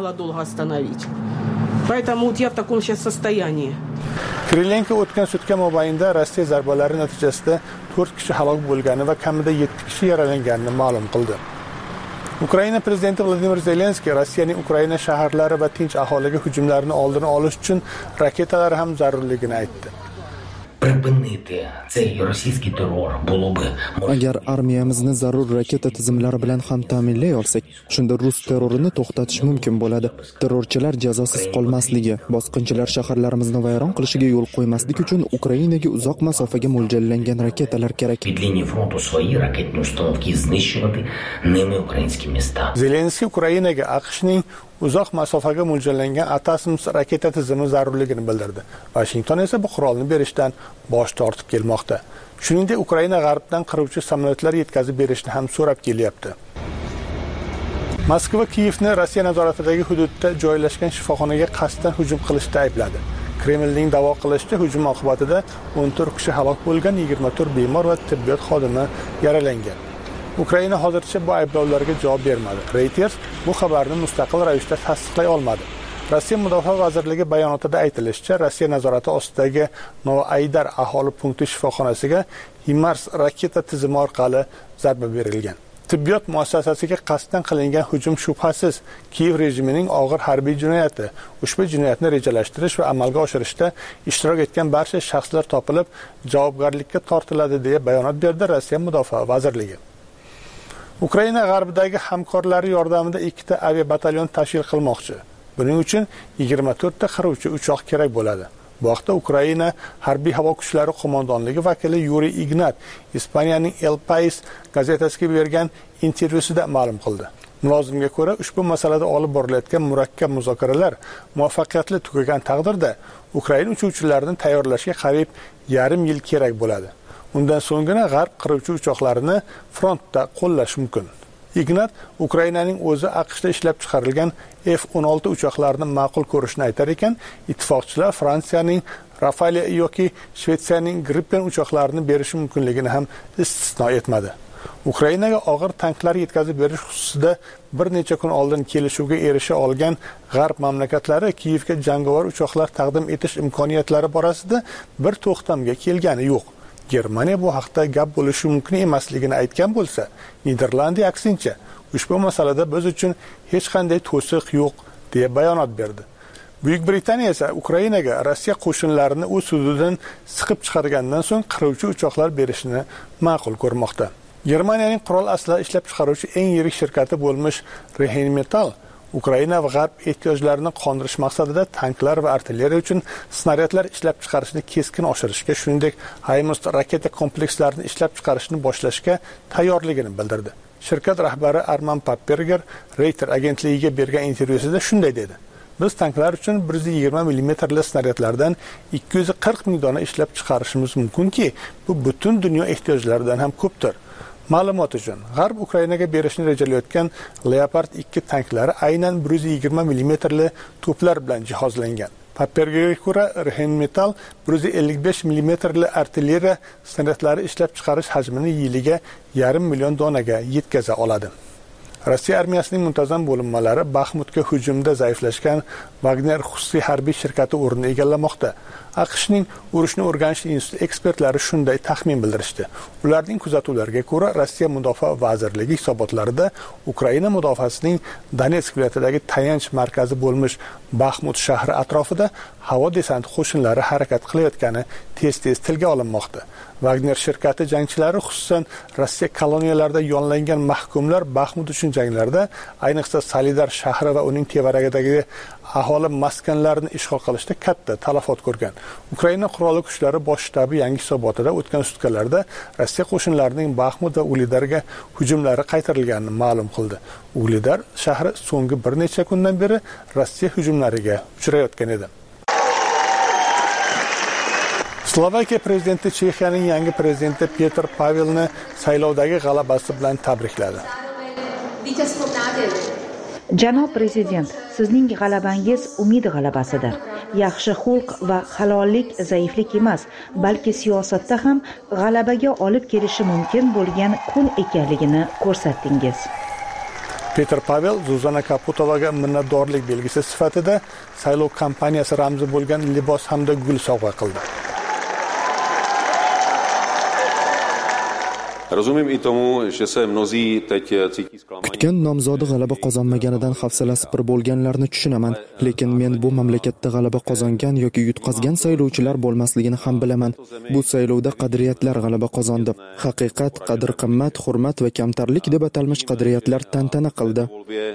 Kirilenko o'tgan sutka mobaynida Rossiya zarbalari natijasida to'rt kishi halok bo'lgani va kamida yetti kishi yaralanganini ma'lum qildi. Ukraina prezidenti Vladimir Zelenskiy Rossiyaning Ukraina shaharlari va tinch aholiga hujumlarini oldini olish uchun raketalar ham zarurligini aytdi. Agar armiyamizni zarur raketa tizimlari bilan ham ta'minlay olsak, shunda rus terrorini to'xtatish mumkin bo'ladi. Terrorchilar jazosiz qolmasligi, bosqinchilar shaharlarimizni vayron qilishiga yo'l qo'ymaslik uchun Ukrainaga uzoq masofaga mo'ljallangan raketalar kerak. Zelenskiy Ukrainaga AQShning uzoq masofaga mo'ljallangan Atasms raketa tizimi zarurligini bildirdi. Washington esa bu qurolni berishdan bosh tortib kelmoqda. Shuningdek, Ukraina g'arbdan qiruvchi samolyotlar yetkazib berishni ham so'rab kelyapti. Moskva Kiyevni Rossiya nazoratidagi hududda joylashgan shifoxonaga qasddan hujum qilishda aybladi. Kremlning da'vo qilishicha, hujum oqibatida o'n to'rt kishi halok bo'lgan, yigirma to'rt bemor va tibbiyot xodimi yaralangan. Ukraina hozircha bu ayblovlarga javob bermadi. Reuters bu xabarni mustaqil ravishda tasdiqlay olmadi. Rossiya Mudofaa vazirligi bayonotida aytilishicha, Rossiya nazorati ostidagi Novoaydar aholi punkti shifoxonasiga HIMARS raketa tizimi orqali zarba berilgan. Tibbiyot muassasasiga qasddan qilingan hujum shubhasiz Kiyev rejimining og'ir harbiy jinoyati. Ushbu jinoyatni rejalashtirish va amalga oshirishda ishtirok etgan barcha shaxslar topilib, javobgarlikka tortiladi deya bayonot berdi Rossiya Mudofaa vazirligi. Ukraina g'arbidagi hamkorlari yordamida ikkita aviabatalyon tashkil qilmoqchi. Buning uchun yigirma to'rtta qiruvchi uchoq kerak bo'ladi. Bu haqda Ukraina harbiy havo kuchlari qo'mondonligi vakili Yuriy Ignat Ispaniyaning El País gazetasiga bergan intervyusida ma'lum qildi. Mulozimga ko'ra, ushbu masalada olib borilayotgan murakkab muzokaralar muvaffaqiyatli tugagan taqdirda Ukraina uchuvchilarini tayyorlashga qariyb yarim yil kerak bo'ladi. Undan so'nggina g'arb qiruvchi uchoqlarini frontda qo'llash mumkin. Ignat Ukrainaning o'zi AQShda ishlab chiqarilgan F o'n olti uchoqlarini ma'qul ko'rishini aytar ekan, ittifoqchilar Fransiyaning Rafale yoki Shvetsiyaning Gripen uchoqlarini berishi mumkinligini ham istisno etmadi. Ukrainaga og'ir tanklar yetkazib berish xususida bir necha kun oldin kelishuvga erisha olgan G'arb mamlakatlari Kiyevga jangovar uchoqlar taqdim etish imkoniyatlari borasida bir to'xtamga kelgani yo'q. Germaniya bu haqda gap bo'lishi mumkin emasligini aytgan bo'lsa, Niderlandiya aksincha ushbu masalada biz uchun hech qanday to'siq yo'q deya bayonot berdi. Buyuk Britaniya esa Ukrainaga Rossiya qo'shinlarini o'z hududidan siqib chiqargandan so'ng qiruvchi uchoqlar berishni ma'qul ko'rmoqda. Germaniyaning qurol asla ishlab chiqaruvchi eng yirik shirkati bo'lmish Rheinmetall Ukraina va G'arb ehtiyojlarini qondirish maqsadida tanklar va artilleriya uchun snaryadlar ishlab chiqarishni keskin oshirishga, shuningdek HIMARS raketa komplekslarini ishlab chiqarishni boshlashga tayyorligini bildirdi. Shirkat rahbari Arman Papperger Reuters agentligiga bergan intervyusida shunday dedi: Biz tanklar uchun bir yuz yigirma millimetrli snaryadlardan ikki yuz qirq ming dona ishlab chiqarishimiz mumkinki, bu butun dunyo ehtiyojlaridan ham ko'pdir. Ma'lumot uchun, G'arb Ukrainaga berishni rejalayotgan Leopard ikki tanklari aynan bir yuz yigirma millimetrli to'plar bilan jihozlangan. Pappergerga ko'ra, Rheinmetall bir yuz ellik besh millimetrli artilleriya snaryadlari ishlab chiqarish hajmini yiliga yarim million donaga yetkaza oladi. Rossiya armiyasining muntazam bo'linmalari Baxmutga hujumda zaiflashgan Wagner xususiy harbiy shirkati o'rnini egallamoqda. AQShning urushni o'rganish instituti ekspertlari shunday taxmin bildirishdi. Ularning kuzatuvlariga ko'ra, Rossiya Mudofaa vazirligi hisobotlarida Ukraina mudofaasining Donetsk viloyatidagi tayanch markazi bo'lmish Baxmut shahri atrofida havo desanti qo'shinlari harakat qilayotgani tez-tez tilga olinmoqda. Wagner shirkati jangchilari xususan Rossiya koloniyalarida yonlangan mahkumlar Baxmut uchun janglarda, ayniqsa Solidar shahri va uning tevaragidagi aholi maskanlarini ishg'ol qilishda katta talafot ko'rgan. Ukraina qurolli kuchlari bosh shtabi yangi hisobotida o'tgan sutkalarda Rossiya qo'shinlarining Baxmut va Ulidarga hujumlari qaytarilganini ma'lum qildi. Ulidar shahri so'nggi bir necha kundan beri Rossiya hujumlariga uchrayotgan edi. Slovakiya prezidenti Chexiyaning yangi prezidenti Petr Pavelni saylovdagi g'alabasi bilan tabrikladi. Janob prezident, sizning g'alabangiz umid g'alabasidir. Yaxshi xulq va halollik zaiflik emas, balki siyosatda ham g'alabaga olib kelishi mumkin bo'lgan kun ekanligini ko'rsatdingiz. Petr Pavel Zuzana Kaputovaga minnatdorlik belgisi sifatida saylov kampaniyasi ramzi bo'lgan libos hamda gul sovg'a qildi. Kutgan nomzodi g'alaba qozonmaganidan hafsalasi pir bo'lganlarni tushunaman, lekin men bu mamlakatda g'alaba qozongan yoki yutqazgan saylovchilar bo'lmasligini ham bilaman. Bu saylovda qadriyatlar g'alaba qozondi. Haqiqat, qadr-qimmat, hurmat va kamtarlik deb atalmish qadriyatlar tantana qildi.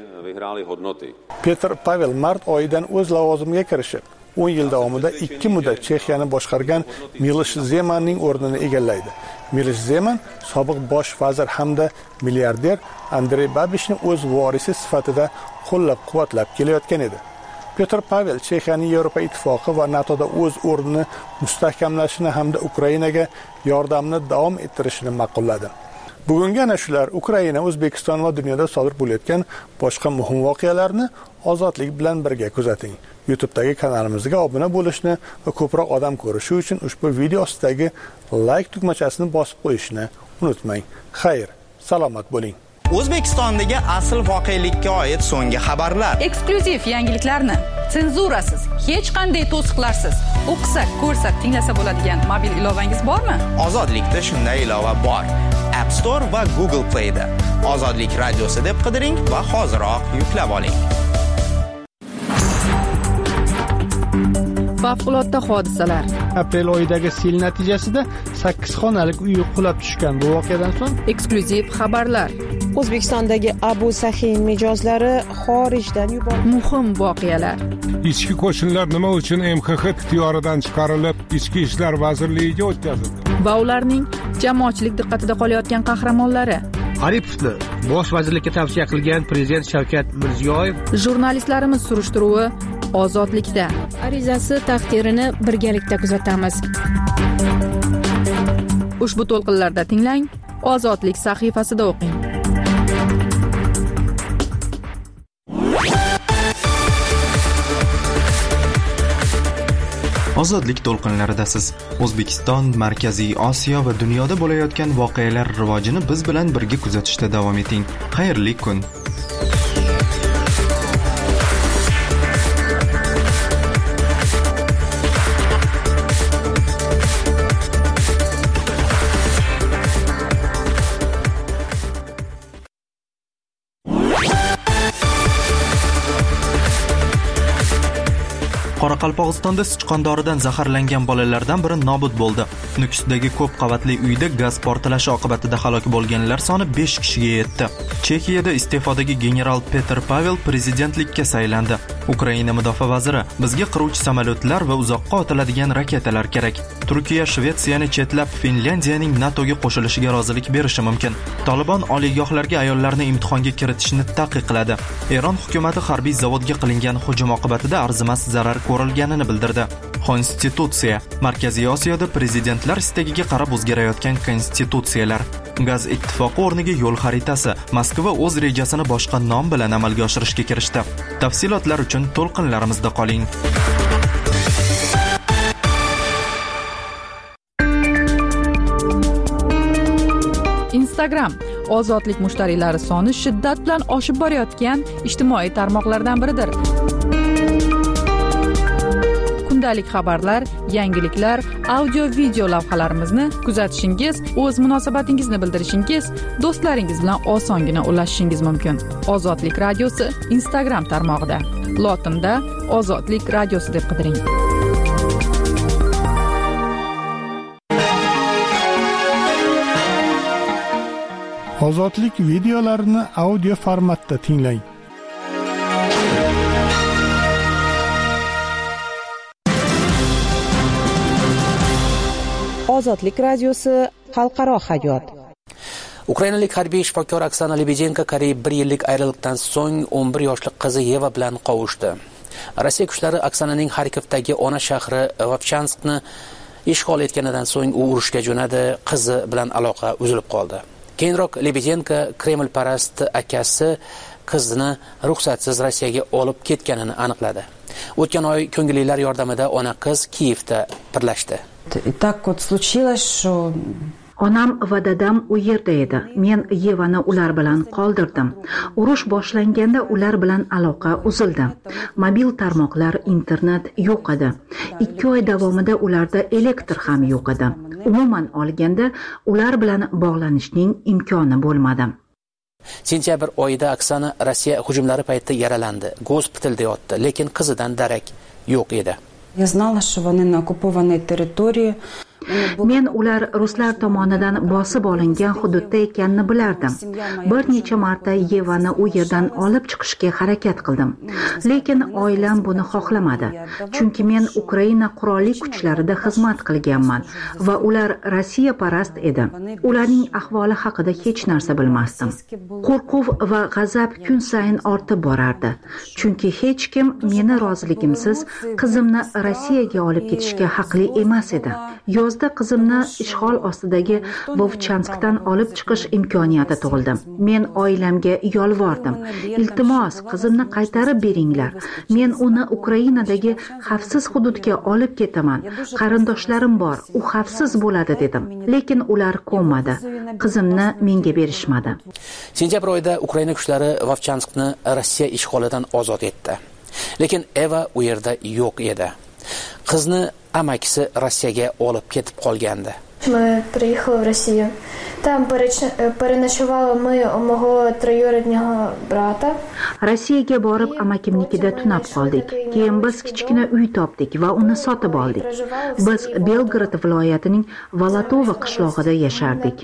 Petr Pavel mart oyidan o'z lavozimiga kirishib, o'n yil davomida ikki muddat Chexiyani boshqargan Milosh Zemanning o'rnini egallaydi. Milosh Zeman sobiq bosh vazir hamda milliarder Andrey Babishni o'z vorisi sifatida qo'llab-quvvatlab kelayotgan edi. Petr Pavel Chexiyaning Yevropa Ittifoqi va NATOda o'z o'rnini mustahkamlashini hamda Ukrainaga yordamni davom ettirishini ma'qulladi. Bugungi ana shular Ukraina, O'zbekiston va dunyoda sodir bo'layotgan boshqa muhim voqealarni ozodlik bilan birga kuzating. YouTube'dagi kanalimizga obuna bo'lishni va ko'proq odam ko'rishi uchun ushbu video ostidagi like tugmachasini bosib qo'yishni unutmang. Xayr, salomat bo'ling. O'zbekistondagi asl voqelikka oid so'nggi xabarlar, eksklyuziv yangiliklarni senzurasiz, hech qanday to'siqlarsiz o'qisa, ko'rsa, tinglasa bo'ladigan mobil ilovangiz bormi? Ozodlikda shunday ilova bor. App Store va Google Play da Ozodlik radiosi deb qidiring va hoziroq yuklab oling. Favqulodda hodisalar. Aprel oyidagi sel natijasida sakkiz xonalik uy qulab tushgan. Bu voqeadan so'ng eksklyuziv xabarlar. O'zbekistondagi Abu Sahin mijozlari xorijdan yuborildi. Muhim voqealar. Ichki qo'shinlar nima uchun M X X ixtiyoridan chiqarilib, Ichki ishlar vazirligiga o'tkazildi? Va ularning jamoatchilik diqqatida qolayotgan qahramonlari. Aripovni bosh vazirlikka tavsiya qilgan prezident Shavkat Mirziyoyev. Jurnalistlarimiz surishtiruvi ozodlikda. Arizasi taqdirini birgalikda kuzatamiz. Ushbu to'lqinlarda tinglang, Ozodlik sahifasida o'qing. Ozodlik to'lqinlaridasiz. O'zbekiston, Markaziy Osiyo va dunyoda bo'layotgan voqealar rivojini biz bilan birga kuzatishda davom eting. Xayrli kun. Qoraqalpog'istonda sichqondoridan zaharlangan bolalardan biri nobud bo'ldi. Nukusdagi ko'p qavatli uyda gaz portlashi oqibatida halok bo'lganlar soni besh kishiga yetdi. Chexiyada iste'fodagi general Petr Pavel prezidentlikka saylandi. Ukraina mudofaa vaziri: bizga qiruvchi samolyotlar va uzoqqa otiladigan raketalar kerak. Turkiya Shvetsiyani chetlab Finlyandiyaning NATOga qo'shilishiga rozilik berishi mumkin. Taliban oliygohlarga ayollarni imtihonga kiritishni taqiqladi. Eron hukumatı harbiy zavodga qilingan hujum oqibatida arzimas zarar ko'rilganini bildirdi. Konstitutsiya. Markaziy Osiyoda prezidentlar istagiga qarab o'zgarayotgan konstitutsiyalar. Gaz ittifoqi o'rniga yo'l xaritasi. Moskva o'z rejasini boshqa nom bilan amalga oshirishga kirishdi. Tafsilotlar uchun to'lqinlarimizda qoling. Instagram ozodlik mushtariylari soni shiddat bilan oshib borayotgan ijtimoiy tarmoqlardan biridir. Kundalik xabarlar, yangiliklar, audio-video lavhalarimizni kuzatishingiz, o'z munosabatingizni bildirishingiz, do'stlaringiz bilan osongina ulashishingiz mumkin. Ozodlik radiosi Instagram tarmog'ida. Lotinda Ozodlik radiosi deb qidiring. Ozodlik videolarini audio formatda tinglang. Ozodlik radiosi xalqaro hayot. Ukrainalik harbiy shifokor Oksana Lebedenko qariyb bir yillik ayriliqdan so'ng o'n bir yoshli qizi Yeva bilan qovushdi. Rossiya kuchlari Oksananing Xarkovdagi ona shahri Vovchanskni ishg'ol etganidan so'ng u urushga jo'nadi, qizi bilan aloqa uzilib qoldi. Keyinroq Lebedenko Kreml parast akasi qizini ruxsatsiz Rossiyaga olib ketganini aniqladi. O'tgan oy ko'ngillilar yordamida ona qiz Kiyevda birlashdi. И так вот случилось, что onam va dadam u yerda edi. Men Yevani ular bilan qoldirdim. Urush boshlanganda ular bilan aloqa uzildi. Mobil tarmoqlar, internet yo'q edi. ikki oy davomida ularda elektr ham yo'q edi. Umuman olganda ular bilan bog'lanishning imkoni bo'lmadi. Sentyabr oyida Oksana Rossiya hujumlari paytida yaralandi. Gospitalda yotdi, lekin qizidan darak yo'q edi. Я знала, что они на оккупированной территории. Men ular ruslar tomonidan bosib olingan hududda ekanini bilardim. Bir necha marta Yevani u yerdan olib chiqishga harakat qildim. Lekin oilam buni xohlamadi. Chunki men Ukraina qurolli kuchlarida xizmat qilganman va ular Rossiya parast edi. Ularning ahvoli haqida hech narsa bilmasdim. Qo'rquv va g'azab kun sayin ortib borardi. Chunki hech kim meni roziligimsiz qizimni Rossiyaga olib ketishga haqli emas edi. Yozda qizimni ishg'ol ostidagi Vovchanskdan olib chiqish imkoniyati tug'ildi. Men oilamga yolvordim. Iltimos, qizimni qaytarib beringlar. Men uni Ukrainadagi xavfsiz hududga olib ketaman. Qarindoshlarim bor, u xavfsiz bo'ladi dedim. Lekin ular ko'nmadi. Qizimni menga berishmadi. Sentyabr oyida Ukraina kuchlari Vovchanskni Rossiya ishg'olidan ozod etdi. Lekin Eva u yerda yo'q edi. Qizni amakisi Rossiyaga olib ketib qolgandi. Ми приїхали в Росію. Там переночували ми у мого троюрідного брата. Rossiyaga borib amakimnikida tunab qoldik. Keyin biz kichkina uy topdik va uni sotib oldik. Biz Belgrad viloyatining Valatovo qishlog'ida yashardik.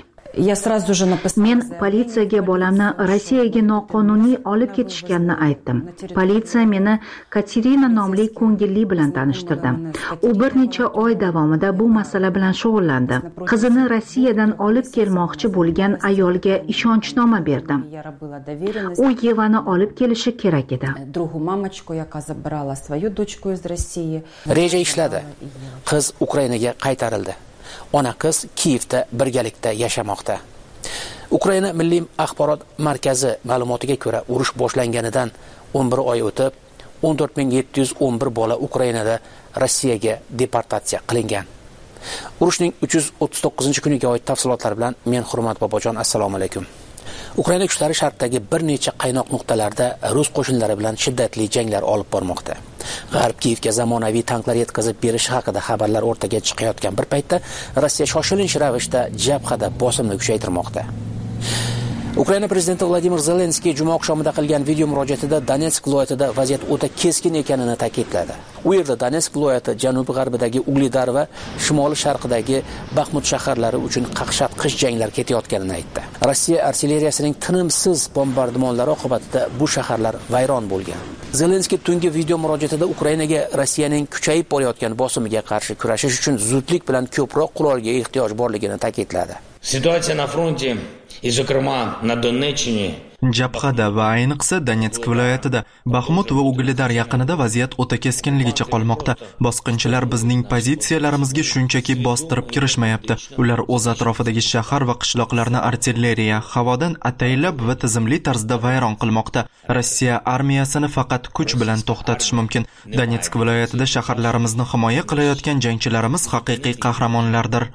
Men politsiyaga bolamni Rossiyaga noqonuniy olib ketishganini aytdim. Politsiya meni Katerina nomli ko'ngilli bilan tanishtirdi. U bir necha oy davomida bu masala bilan shug'ullandi. Qizini Rossiyadan olib kelmoqchi bo'lgan ayolga ishonchnoma berdim. U Yevani olib kelishi kerak edi. Reja ishladi. Qiz Ukrainaga qaytarildi. Ona qiz Kiyevda birgalikda yashamoqda. Ukraina Milliy axborot markazi ma'lumotiga ko'ra, urush boshlanganidan o'n bir oy o'tib, o'n to'rt ming yetti yuz o'n bir bola Ukrainada Rossiyaga deportatsiya qilingan. Urushning uch yuz o'ttiz to'qqizinchi kuniga oid tafsilotlar bilan men Hurmat Bobojon, assalomu alaykum. Ukraina kuchlari sharqdagi bir necha qaynoq nuqtalarda rus qo'shinlari bilan shiddatli janglar olib bormoqda. G'arb Kiyevga zamonaviy tanklar yetkazib berishi haqida xabarlar o'rtaga chiqayotgan bir paytda Rossiya shoshilinch ravishda jabhada bosimni kuchaytirmoqda. Ukraina prezidenti Vladimir Zelenskiy juma oqshomida qilgan video murojaatida Donetsk viloyatida vaziyat o'ta keskin ekanini ta'kidladi. U yerda Donetsk viloyati janubi-g'arbidagi Ugledar va shimoli-sharqidagi Baxmut shaharlari uchun qaqshatqich janglar ketayotganini aytdi. Rossiya artilleriyasining tinimsiz bombardimonlari oqibatida bu shaharlar vayron bo'lgan. Zelenskiy tungi video murojaatida Ukrainaga Rossiyaning kuchayib borayotgan bosimiga qarshi kurashish uchun zudlik bilan ko'proq qurolga ehtiyoj borligini ta'kidladi. Situatsiya na fronti и, зокрема, на Донеччині Jabhada va ayniqsa Donetsk viloyatida Baxmut va Ugledar yaqinida vaziyat o'ta keskinligicha qolmoqda. Bosqinchilar bizning pozitsiyalarimizga shunchaki bostirib kirishmayapti. Ular o'z atrofidagi shahar va qishloqlarni artilleriya, havodan ataylab va tizimli tarzda vayron qilmoqda. Rossiya armiyasini faqat kuch bilan to'xtatish mumkin. Donetsk viloyatida shaharlarimizni himoya qilayotgan jangchilarimiz haqiqiy qahramonlardir.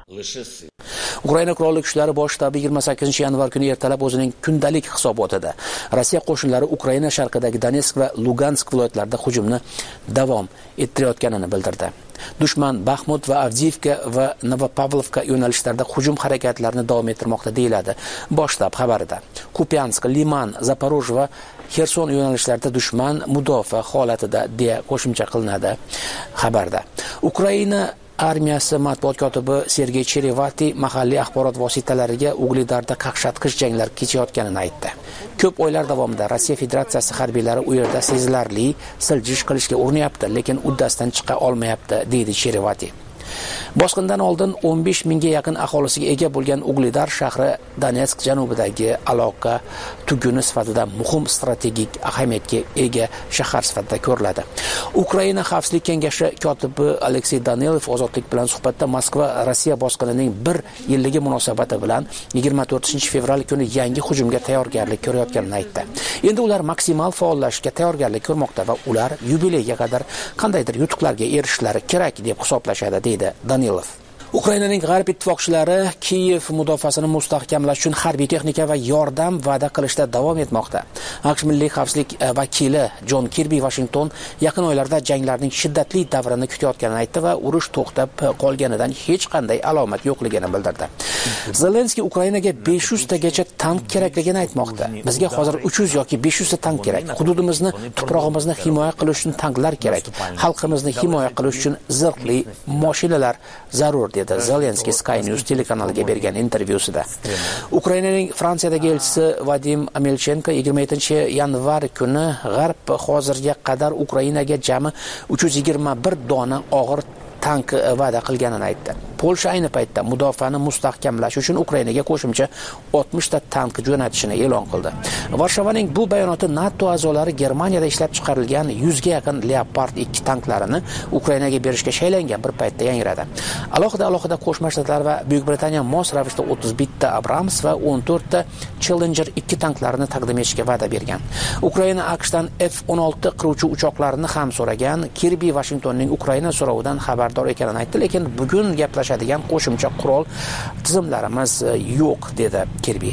Ukraina qurolli kuchlari bosh shtabi yigirma sakkizinchi yanvar kuni ertalab o'zining kundalik hisobotida Rossiya qo'shinlari Ukraina sharqidagi Donetsk va Lugansk viloyatlarida hujumni davom ettirayotganini bildirdi. Dushman Baxmut va Avdiivka va Novopavlovka yo'nalishlarida hujum harakatlarini davom ettirmoqda deyiladi bosh shtab xabarida. Kupiansk, Liman, Zaporoj va Xerson yo'nalishlarida dushman mudofaa holatida deya qo'shimcha qilinadi xabarda. Ukraina armiyasi matbuot kotibi Sergey Cherevati mahalliy axborot vositalariga Ugledarda qaqshatqich janglar kechayotganini aytdi. Ko'p oylar davomida Rossiya Federatsiyasi harbiylari u yerda sezilarli siljish qilishga urinyapti, lekin uddasidan chiqa olmayapti, deydi Cherevati. Bosqindan oldin o'n besh mingga yaqin aholisiga ega bo'lgan Ugledar shahri Donetsk janubidagi aloqa tuguni sifatida muhim strategik ahamiyatga ega shahar sifatida ko'riladi. Ukraina Xavfsizlik kengashi kotibi Aleksey Danilov ozodlik bilan suhbatda Moskva Rossiya bosqinining bir yilligi munosabati bilan yigirma to'rtinchi fevral kuni yangi hujumga tayyorgarlik ko'rayotganini aytdi. Endi ular maksimal faollashishga tayyorgarlik ko'rmoqda va ular yubileyga qadar qandaydir yutuqlarga erishishlari kerak deb hisoblashadi, deydi Danilov. Ukrainaning g'arb ittifoqchilari Kiyev mudofaasini mustahkamlash uchun harbiy texnika va yordam va'da qilishda davom etmoqda. AQSh milliy xavfsizlik vakili Jon Kirbi Washington yaqin oylarda janglarning shiddatli davrini kutayotganini aytdi va urush to'xtab qolganidan hech qanday alomat yo'qligini bildirdi. Zelenskiy Ukrainaga besh yuz tagacha tank kerakligini aytmoqda. Bizga hozir uch yuz yoki besh yuz ta tank kerak. Hududimizni, tuprog'imizni himoya qilish uchun tanklar kerak. Xalqimizni himoya qilish uchun zirhli mashinalar zarur, dedi Zelenskiy Sky News telekanaliga bergan intervyusida. Ukrainaning Fransiyadagi elchisi Vadim Amelchenko yigirma yettinchi yanvar kuni G'arb hozirga qadar Ukrainaga jami uch yuz yigirma bir dona og'ir tank va'da qilganini aytdi. Polsha ayni paytda mudofaani mustahkamlash uchun Ukrainaga qo'shimcha oltmish ta tank jo'natishini e'lon qildi. Varshavaning bu bayonoti NATO a'zolari Germaniyada ishlab chiqarilgan yuzga yaqin Leopard ikki tanklarini Ukrainaga berishga shaylangan bir paytda yangradi. Alohida alohida Qo'shma Shtatlar va Buyuk Britaniya mos ravishda o'ttiz bitta Abrams va o'n to'rt ta Challenger ikki tanklarini taqdim etishga va'da bergan. Ukraina AQShdan F o'n olti qiruvchi uchoqlarini ham so'ragan. Kirbi Washingtonning Ukraina so'rovidan xabardor ekanini aytdi, lekin bugun gaplashadigan qo'shimcha qurol tizimlarimiz yo'q, dedi Kirbi.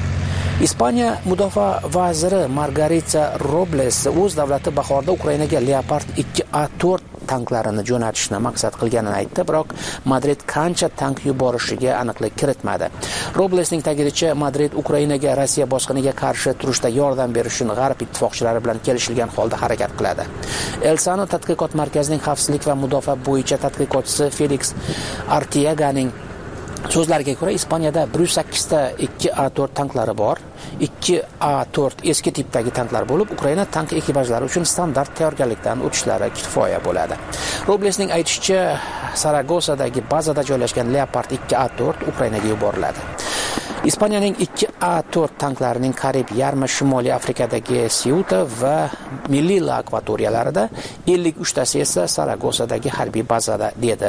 Ispaniya mudofaa vaziri Margarita Robles o'z davlati bahorda Ukrainaga Leopard ikki A to'rt tanklarini jo'natishni maqsad qilganini aytdi, biroq Madrid qancha tank yuborishiga aniqlik kiritmadi. Roblesning ta'kidlashicha, Madrid Ukrainaga Rossiya bosqiniga qarshi turishda yordam berish uchun g'arb ittifoqchilari bilan kelishilgan holda harakat qiladi. Elsano tadqiqot markazining xavfsizlik va mudofaa bo'yicha tadqiqotchisi Felix Artiaganing so'zlariga ko'ra, Ispaniyada bir yuz sakkiz ta ikki A to'rt tanklari bor. ikki A to'rt eski tipdagi tanklar bo'lib, Ukraina tank ekipajlari uchun standart tayyorgarlikdan o'tishlari kifoya bo'ladi. Roblesning aytishicha, Saragosadagi bazada joylashgan Leopard ikki A to'rt Ukrainaga yuboriladi. Ispaniyaning ikki A to'rt tanklarining qariyb yarmi Shimoliy Afrikadagi Ceuta va Melilla akvatoriyalarida, ellik uch tasi esa Saragosadagi harbiy bazada, dedi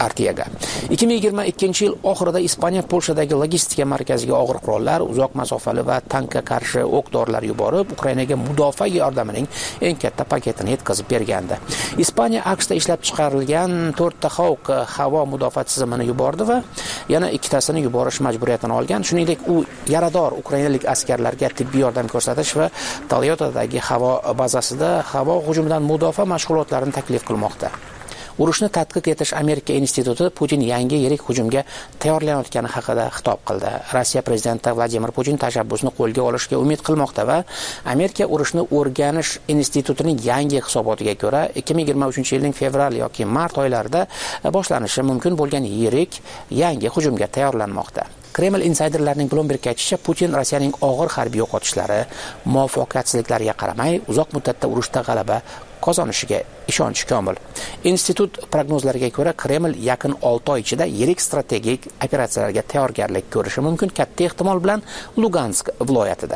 Artiega. ikki ming yigirma ikkinchi yil oxirida Ispaniya Polshadagi logistika markaziga og'ir qurollar, uzoq masofali va tankga qarshi o'q dorilar yuborib, Ukrainaga mudofaa yordamining eng katta paketini yetkazib bergandi. Ispaniya AQShda ishlab chiqarilgan to'rtta Hawk havo mudofaa tizimini yubordi va yana ikkitasini yuborish majburiyatini olgan. Shuningdek, u yarador ukrainalik askarlarga tibbiy yordam ko'rsatish va Toyotadagi havo bazasida havo hujumidan mudofaa mashg'ulotlarini taklif qilmoqda. Urushni tadqiq etish Amerika instituti Putin yangi yirik hujumga tayyorlanayotgani haqida xitob qildi. Rossiya prezidenti Vladimir Putin tashabbusni qo'lga olishga umid qilmoqda va Amerika urushni o'rganish institutining yangi hisobotiga ko'ra ikki ming yigirma uchinchi yilning fevral yoki mart oylarida boshlanishi mumkin bo'lgan yirik yangi hujumga tayyorlanmoqda. Kreml insiderlarining Bloombergga aytishicha, Putin Rossiyaning og'ir harbiy yo'qotishlari, muvaffaqiyatsizliklariga qaramay, uzoq muddatda urushda g'alaba qozonishiga ishonchi komil. Institut prognozlariga ko'ra, Kreml yaqin olti oy ichida yirik strategik operatsiyalarga tayyorgarlik ko'rishi mumkin, katta ehtimol bilan Lugansk viloyatida.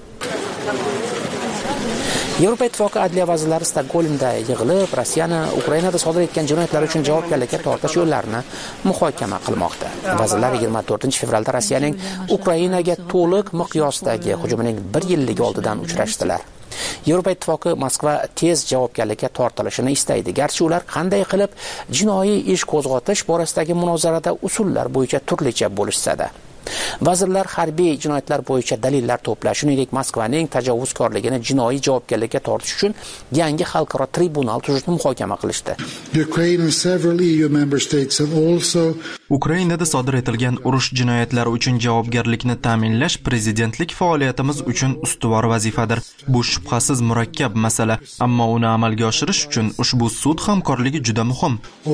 Yevropa Ittifoqi adliya vazirlari Stokgolmda yig'ilib, Rossiyani Ukrainada sodir etgan jinoyatlar uchun javobgarlikka tortish yo'llarini muhokama qilmoqda. Vazirlar yigirma to'rtinchi fevralda Rossiyaning Ukrainaga to'liq miqyosdagi hujumining bir yilligi oldidan uchrashdilar. Yevropa Ittifoqi Moskva tez javobgarlikka tortilishini istaydi, garchi ular qanday qilib jinoiy ish qo'zg'atish borasidagi munozarada usullar bo'yicha turlicha bo'lishsa-da. Vazirlar harbiy jinoyatlar bo'yicha dalillar to'plash, shuningdek Moskvaning tajovuzkorligini jinoiy javobgarlikka tortish uchun yangi xalqaro tribunal tuzishni muhokama qilishdi. Ukrainada sodir etilgan urush jinoyatlari uchun javobgarlikni ta'minlash prezidentlik faoliyatimiz uchun ustuvor vazifadir. Bu shubhasiz murakkab masala, ammo uni amalga oshirish uchun ushbu sud hamkorligi juda muhim.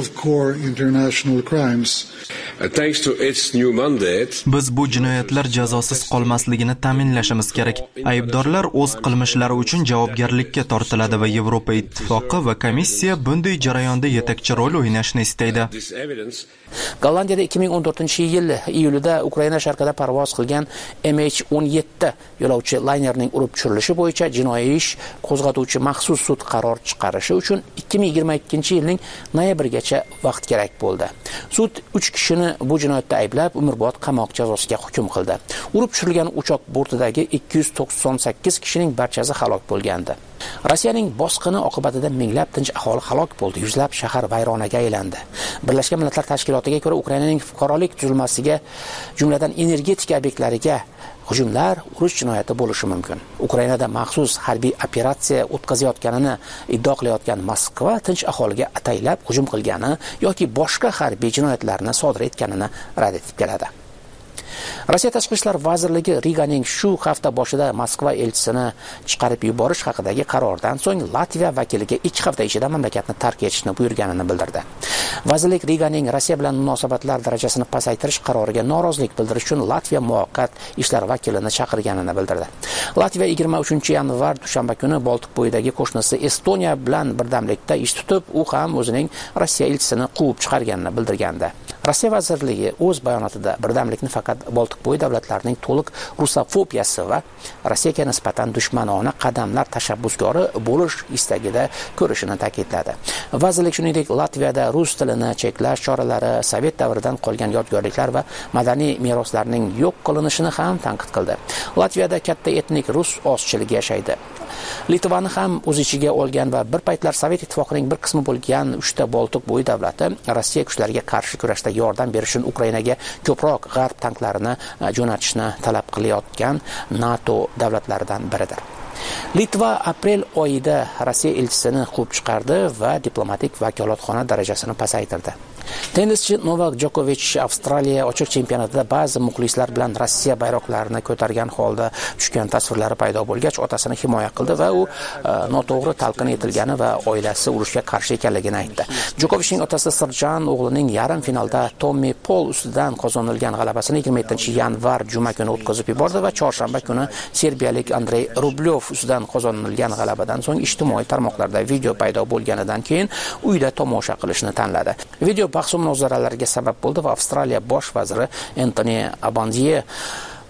Biz bu jinoyatlar jazosiz qolmasligini ta'minlashimiz kerak. Aybdorlar o'z qilmishlari uchun javobgarlikka tortiladi va Yevropa Ittifoqi va komissiya bunday jarayonda yetakchi rol o'ynashni istaydi. Gollandiyada ikki ming o'n to'rtinchi yil iyulida Ukraina sharqida parvoz qilgan M H o'n yetti yo'lovchi laynerning urib tushirilishi bo'yicha jinoiy ish qo'zg'atuvchi maxsus sud qaror chiqarishi uchun ikki ming yigirma ikkinchi yilning noyabrigacha vaqt kerak bo'ldi. Sud uch kishini bu jinoyatda ayblab, umrbod qamoq jazosiga hukm qildi. Urib tushirilgan uchoq bortidagi ikki yuz to'qson sakkiz kishining barchasi halok bo'lgandi. Rossiyaning bosqini oqibatida minglab tinch aholi halok bo'ldi, yuzlab shahar vayronaga aylandi. Birlashgan Millatlar Tashkilotiga ko'ra, Ukrainaning fuqarolik tuzilmasiga, jumladan energetika obyektlariga hujumlar urush jinoyati bo'lishi mumkin. Ukrainada maxsus harbiy operatsiya o'tkazayotganini iddio qilayotgan Moskva tinch aholiga ataylab hujum qilgani yoki boshqa harbiy jinoyatlarni sodir etganini rad etib keladi. Rossiya Tashqi ishlar vazirligi Riganing shu hafta boshida Moskva elchisini chiqarib yuborish haqidagi qarordan so'ng Latviya vakiliga ikki hafta ichida mamlakatni tark etishni buyurganini bildirdi. Vazirlik Riganing Rossiya bilan munosabatlar darajasini pasaytirish qaroriga norozilik bildirish uchun Latviya muvaqqat ishlar vakilini chaqirganini bildirdi. Latviya yigirma uchinchi yanvar dushanba kuni Boltiq bo'yidagi qo'shnisi Estoniya bilan birdamlikda ish tutib, u ham o'zining Rossiya elchisini quvib chiqarganini bildirgandi. Rossiya vazirligi o'z bayonotida birdamlikni faqat Boltiq bo'yi davlatlarining to'liq rusofobiyasi va Rossiyaga nisbatan dushmanona qadamlar tashabbuskori bo'lish istagida ko'rishini ta'kidladi. Vazirlik shuningdek Latviyada rus tilini cheklash choralari, Sovet davridan qolgan yodgorliklar va madaniy meroslarning yo'q qilinishini ham tanqid qildi. Latviyada katta etnik rus ozchiligi yashaydi. Litvani ham o'z ichiga olgan va bir paytlar Sovet ittifoqining bir qismi bo'lgan uchta Boltiq bo'yi davlati Rossiya kuchlariga qarshi kurashda yordam berish uchun Ukrainaga ko'proq g'arb tanklarini jo'natishni talab qilayotgan NATO davlatlaridan biridir. Litva aprel oyida Rossiya elchisini quvib chiqardi va diplomatik vakolatxona darajasini pasaytirdi. Tennischi Novak Djokovic Avstraliya ochiq chempionatida ba'zi muxlislar bilan Rossiya bayroqlarini ko'targan holda tushgan tasvirlari paydo bo'lgach, otasini himoya qildi va u noto'g'ri talqin etilgani va oilasi urushga qarshi ekanligini aytdi. Djokovicning otasi Sirjan o'g'lining yarim finalda Tommy Paul ustidan qozonilgan g'alabasini yigirma yettinchi yanvar juma kuni o'tkazib yubordi va chorshanba kuni serbiyalik Andrey Rublev ustidan qozonilgan g'alabadan so'ng ijtimoiy tarmoqlarda video paydo bo'lganidan keyin uyda tomosha qilishni tanladi. Video bahs va munozaralarga sabab bo'ldi va Avstraliya bosh vaziri Anthony Albanese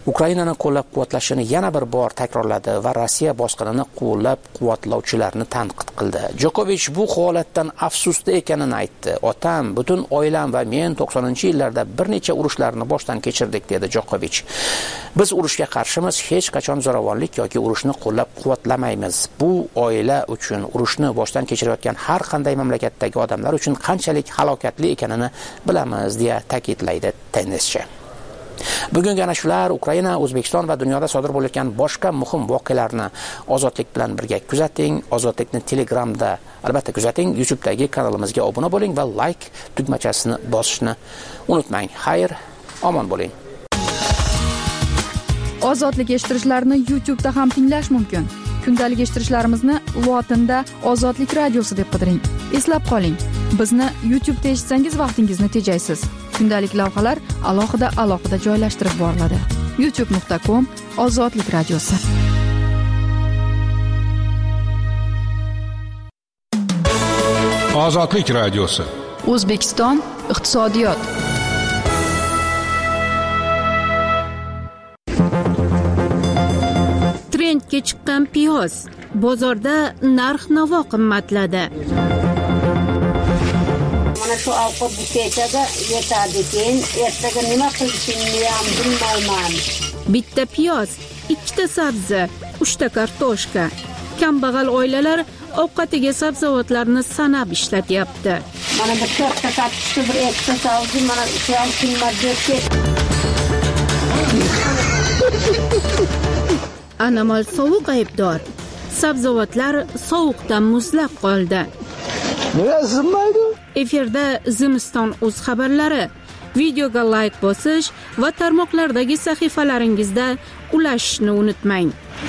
Ukrainani qo'llab-quvvatlashini yana bir bor takrorladi va Rossiya bosqinini qo'llab-quvvatlovchilarni tanqid qildi. Jokovich bu holatdan afsusda ekanini aytdi. Otam, butun oilam va men to'qsoninchi yillarda bir necha urushlarni boshdan kechirdik, dedi Jokovich. Biz urushga qarshimiz, hech qachon zo'ravonlik yoki urushni qo'llab-quvvatlamaymiz. Bu oila uchun urushni boshdan kechirayotgan har qanday mamlakatdagi odamlar uchun qanchalik halokatli ekanini bilamiz, deya ta'kidlaydi tennischi. Bugungi ana shular Ukraina, O'zbekiston va dunyoda sodir bo'layotgan boshqa muhim voqealarni Ozodlik bilan birga kuzating. Ozodlikni Telegramda albatta kuzating. YouTube'dagi kanalimizga obuna bo'ling va like tugmachasini bosishni unutmang. Xayr, omon bo'ling. Ozodlik eshittirishlarni YouTube'da ham tinglash mumkin. Kundalik eshittirishlarimizni lotinda Ozodlik radiosi deb qidiring. Eslab qoling, bizni YouTube'da eshitsangiz vaqtingizni tejaysiz. Kundalik lavhalar alohida alohida joylashtirib boriladi. youtube nuqta com Ozodlik radiosi. Ozodlik radiosi. O'zbekiston iqtisodiyot. Trendga chiqqan piyoz bozorda narx-navo qimmatladi. Mana shu ovqat bu kechada yetadi, keyin ertaga nima qilishimni ham bilmayman. Bitta piyoz, ikkita sabzi, uchta kartoshka. Kambag'al oilalar ovqatiga sabzavotlarni sanab ishlatyapti. Mana bir to'rtta kartoshka, bir ikkita sabzi, mana shu ham qimmat deb ketdi. Anomal sovuq aybdor. Sabzavotlar sovuqdan muzlab qoldi. Nega zimmaydi? Efirda Zimiston o'z xabarlari. Videoga like bosish va tarmoqlardagi sahifalaringizda ulashishni unutmang.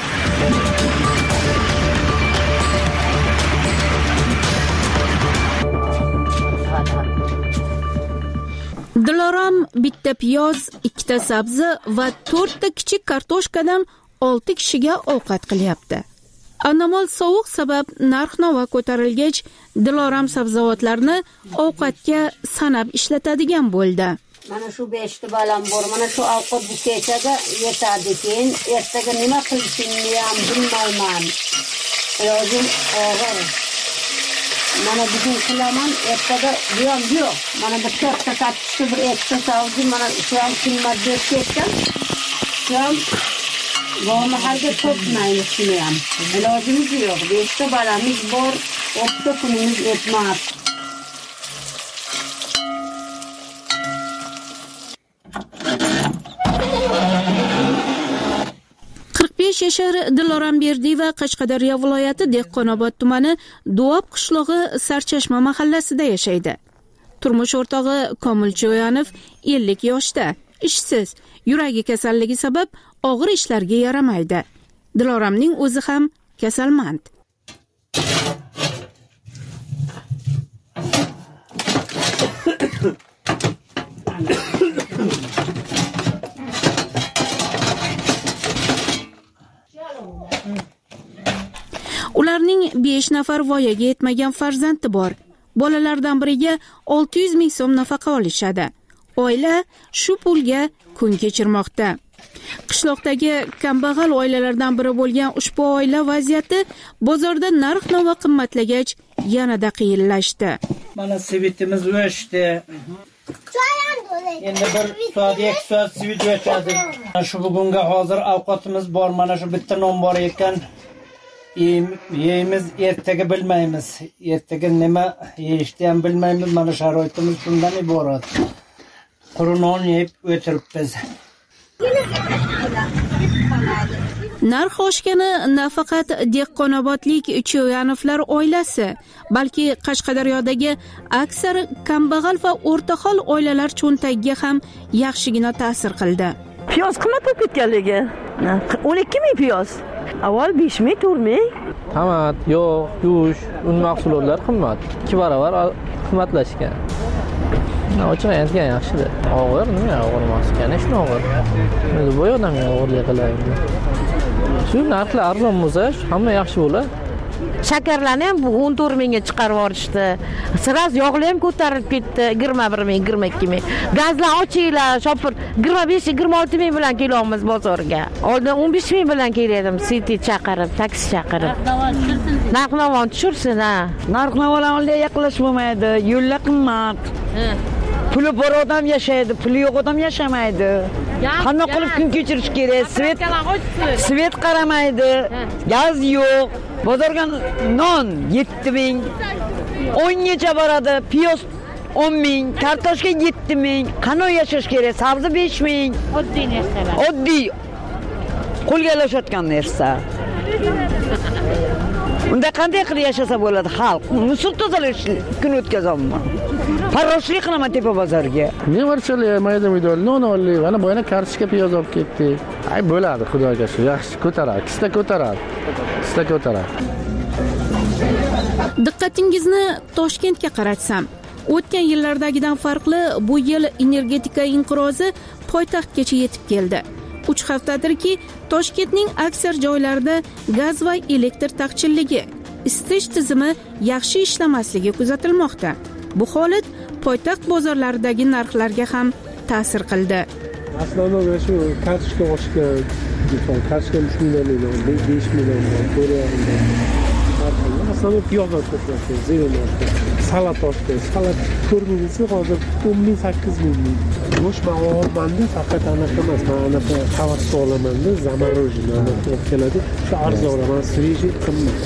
Dilorom bitta piyoz, ikkita sabzi va to'rtta kichik kartoshkadan olti kishiga ovqat qilyapti. Anomal sovuq sabab narx-navo ko'tarilgach, Diloram sabzavotlarni ovqatga sanab ishlatadigan bo'ldi. Mana shu beshta balam bor. Mana shu ovqat bu kechada yetadi, keyin ertaga nima qilishimni ham bilmayman. O'zim og'ir. Mana bugun qilaman, ertaga yo'q yo'q. Mana bir to'rtta kartoshka, bir ikkita sabzi, mana shu ham qimmat deb ketgan. Shu ham Valla harga topmaymiz shuni ham. Ilojimiz yo'q. Beshta balamiz bor, o'tta kunimiz o'tmaz. qirq besh yashar Diloram Berdiyeva Qashqadaryo viloyati Dehqonobod tumani Duob qishlog'i Sarchashma mahallasida yashaydi. Turmush o'rtog'i Komil Jo'yanov ellik yoshda, ishsiz, yuragi kasalligi sabab og'ir ishlarga yaramaydi. Diloramning o'zi ham kasalmand. Ularning besh nafar voyaga yetmagan farzandi bor. Bolalardan biriga olti yuz ming so'm nafaqa olishadi. Oila shu pulga kun kechirmoqda. Qishloqdagi kambag'al oilalardan biri bo'lgan ushbu oila vaziyati bozorda narx-navo qimmatlagach yanada qiyinlashdi. Mana svitimiz o'shdi. Endi bir soat, ikki soat svit o'tadi. Shu bugunga hozir ovqatimiz bor, mana shu bitta non bor ekan. Yeyimiz ertaga bilmaymiz. Ertaga nima yeyishni ham bilmaymiz. Mana sharoitimiz shundan iborat. Quruq non yeb o'tiribmiz. Narx oshgani nafaqat Dehqonobodlik Cho'yanovlar oilasi, balki Qashqadaryodagi aksar kambag'al va o'rtahol oilalar cho'ntagiga ham yaxshigina ta'sir qildi. Piyoz qimmat bo'lib ketganligi. o'n ikki ming piyoz. Avval besh ming, to'rt ming. Tomat, yog', go'sht, un mahsulotlar qimmat. ikki barobar qimmatlashgan. Ochiq aytgan yaxshi-da. Og'ir, nima og'ir emas ekan, hech og'ir. O'zi bo'y odamga og'irlik qiladi. Shu narxlar arzon bo'lsa, hamma yaxshi bo'ladi. shakarlarni ham o'n to'rt mingga chiqarib yuborishdi. Sraz yog'lar ham ko'tarilib ketdi, yigirma bir ming, yigirma ikki ming. Gazlar ochinglar, shopir yigirma besh yigirma olti ming bilan kelamiz bozorga. Oldin o'n besh ming bilan keldim, City chaqirib, taksi chaqirib. Narx-navo tushirsin, ha. Narx-navolarga yaqinlash bo'lmaydi, yo'llar qimmat. Puli bor odam yashaydi, puli yo'q odam yashamaydi. Qanday qilib kun kechirish kerak? Svet svet qaramaydi. Gaz yo'q. Bozorga non yetti ming. o'ngacha boradi, piyoz o'n ming, kartoshka yetti ming. Qanday yashash kerak? Sabzi besh ming. Oddiy narsalar. Oddiy. Qo'lga ilashayotgan narsa. Unda qanday qilib yashasa bo'ladi xalq? Musul tozalash kun o'tkazamman. Farroshlik qilaman tepa bozorga. Nevarchalik, mayda midol, non olib, mana boyana kartoshka piyoz olib ketdik. Ay bo'ladi, xudoga shu. Yaxshi ko'taradi, kista ko'taradi. Kista ko'taradi. Diqqatingizni Toshkentga qaratsam, o'tgan yillardagidan farqli bu yil energetika inqirozi poytaxtgacha yetib keldi. uch haftadirki, Toshkentning aksar joylarida gaz va elektr taqchilligi, isitish tizimi yaxshi ishlamasligi kuzatilmoqda. Bu holat poytaxt bozorlaridagi narxlarga ham ta'sir qildi. Aslida shu kartoshka oshgan, kartoshka uch million, besh million, to'rt yarim million. Aslida piyoz oshgan, zero oshgan. Salat oshgan, salat ko'rmingiz hozir o'n ming sakkiz ming. Go'sht olmanda faqat anaqa emas, men anaqa qavatda olamanda, zamorоженный anaqa olib keladi. Shu arzon, men свежий qimmat.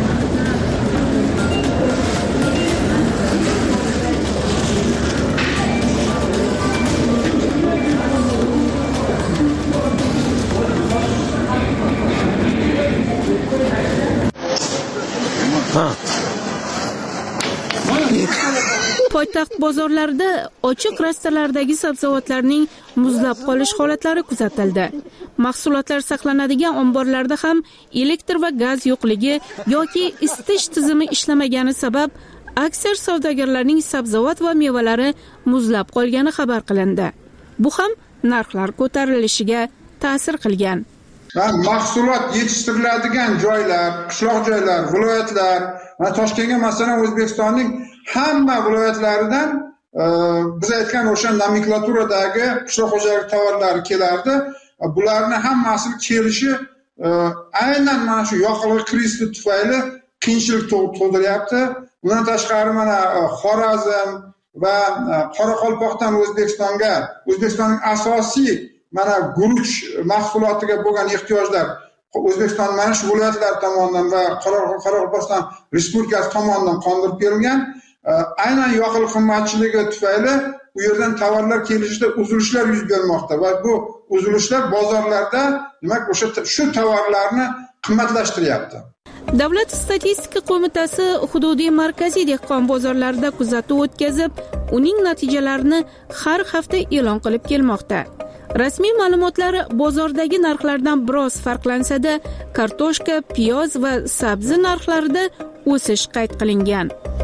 Poytaxt bozorlarida ochiq rastalardagi sabzavotlarning muzlab qolish holatlari kuzatildi. Mahsulotlar saqlanadigan omborlarda ham elektr va gaz yo'qligi yoki isitish tizimi ishlamagani sabab aksar savdogarlarning sabzavot va mevalari muzlab qolgani xabar qilindi. Bu ham narxlar ko'tarilishiga ta'sir qilgan. Mahsulot yetishtiriladigan joylar, qishloq joylar, viloyatlar, mana Toshkentga masalan O'zbekistonning hamma viloyatlaridan biz aytgan o'sha nomenklaturadagi qishloq xo'jaligi tovarlari kelardi. Bularni hammasi kelishi aynan mana shu yoqilg'i krizi tufayli qiyinchilik tug'diryapti. Bundan tashqari mana Xorazm va Qoraqalpoqdan O'zbekistonga, O'zbekistonning asosiy mana guruch mahsulotiga bo'lgan ehtiyojlar O'zbekiston mana shu viloyatlar tomonidan va Qoraqalpog'iston Respublikasi tomonidan qondirib berilgan. Aynan yoqilg'i qimmatchiligi tufayli bu yerdan tovarlar kelishida uzilishlar yuz bermoqda va bu uzilishlar bozorlarda, demak, o'sha shu tovarlarni qimmatlashtiryapti. Davlat statistika qo'mitasi hududiy markaziy dehqon bozorlarida kuzatuv o'tkazib, uning natijalarini har hafta e'lon qilib kelmoqda. Rasmiy ma'lumotlar bozordagi narxlardan biroz farqlansa-da, kartoshka, piyoz va sabzi narxlarida o'sish qayd qilingan.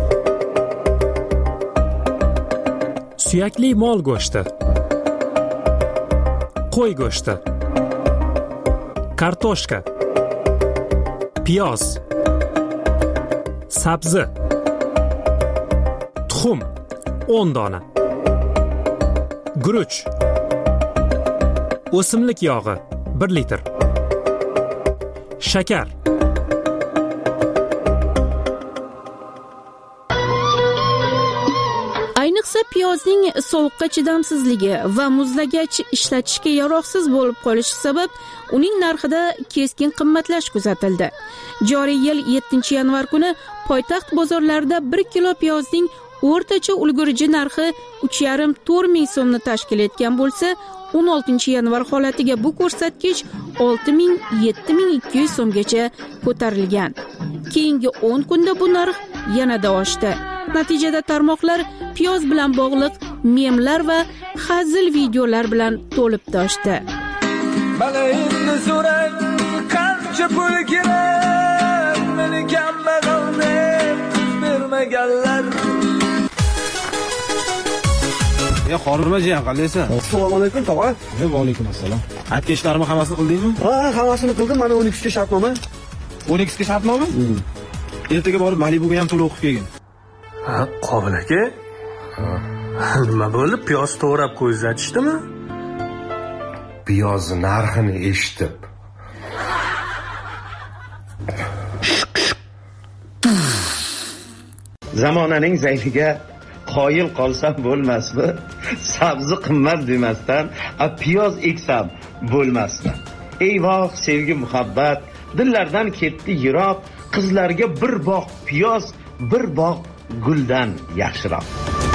Suyakli mol go'shti, qo'y go'shti, kartoshka, piyoz, sabzi, tuxum o'n dona, guruch, o'simlik yog'i bir litr, shakar, ayniqsa piyozning sovuqqa chidamsizligi va muzlagach ishlatishga yaroqsiz bo'lib qolishi sabab uning narxida keskin qimmatlash kuzatildi. Joriy yil yettinchi yanvar kuni poytaxt bozorlarida bir kilo piyozning o'rtacha ulgurji narxi uch yarim to'rt ming so'mni tashkil etgan bo'lsa, o'n oltinchi yanvar holatiga bu ko'rsatkich olti ming yetti ming ikki yuz so'mgacha ko'tarilgan. Keyingi o'n kunda bu narx yanada oshdi. Natijada tarmoqlar piyoz bilan bog'liq memlar va hazil videolar bilan to'lib toshdi. Mana endi so'rang, qancha pul kerak, meni kambag'al deb qiz bermaganlar. Ya Xormajiyan, qalaysan? Assalomu alaykum, tog'a. Va alaykum assalom. Aytgan ishlarimni hammasini qildingmi? Ha, hammasini qildim. Mana o'n ikkita shartnoma. o'n ikkita shartnoma? ertaga borib Malibuga ham to'lov o'qib kelgin. Ha, Qobil aka. Nima bo'ldi? Piyoz to'g'rab ko'rsatishdimi? Piyoz narxini eshitib zamonaning zayliga qoyil qolsam bo'lmasmi? Sabzi qimmat demasdan, a piyoz eksam bo'lmasmi? Eyvoh, sevgi muhabbat dillardan ketdi yiroq, qizlarga bir bog' piyoz, bir bog' guldan yaxshiroq.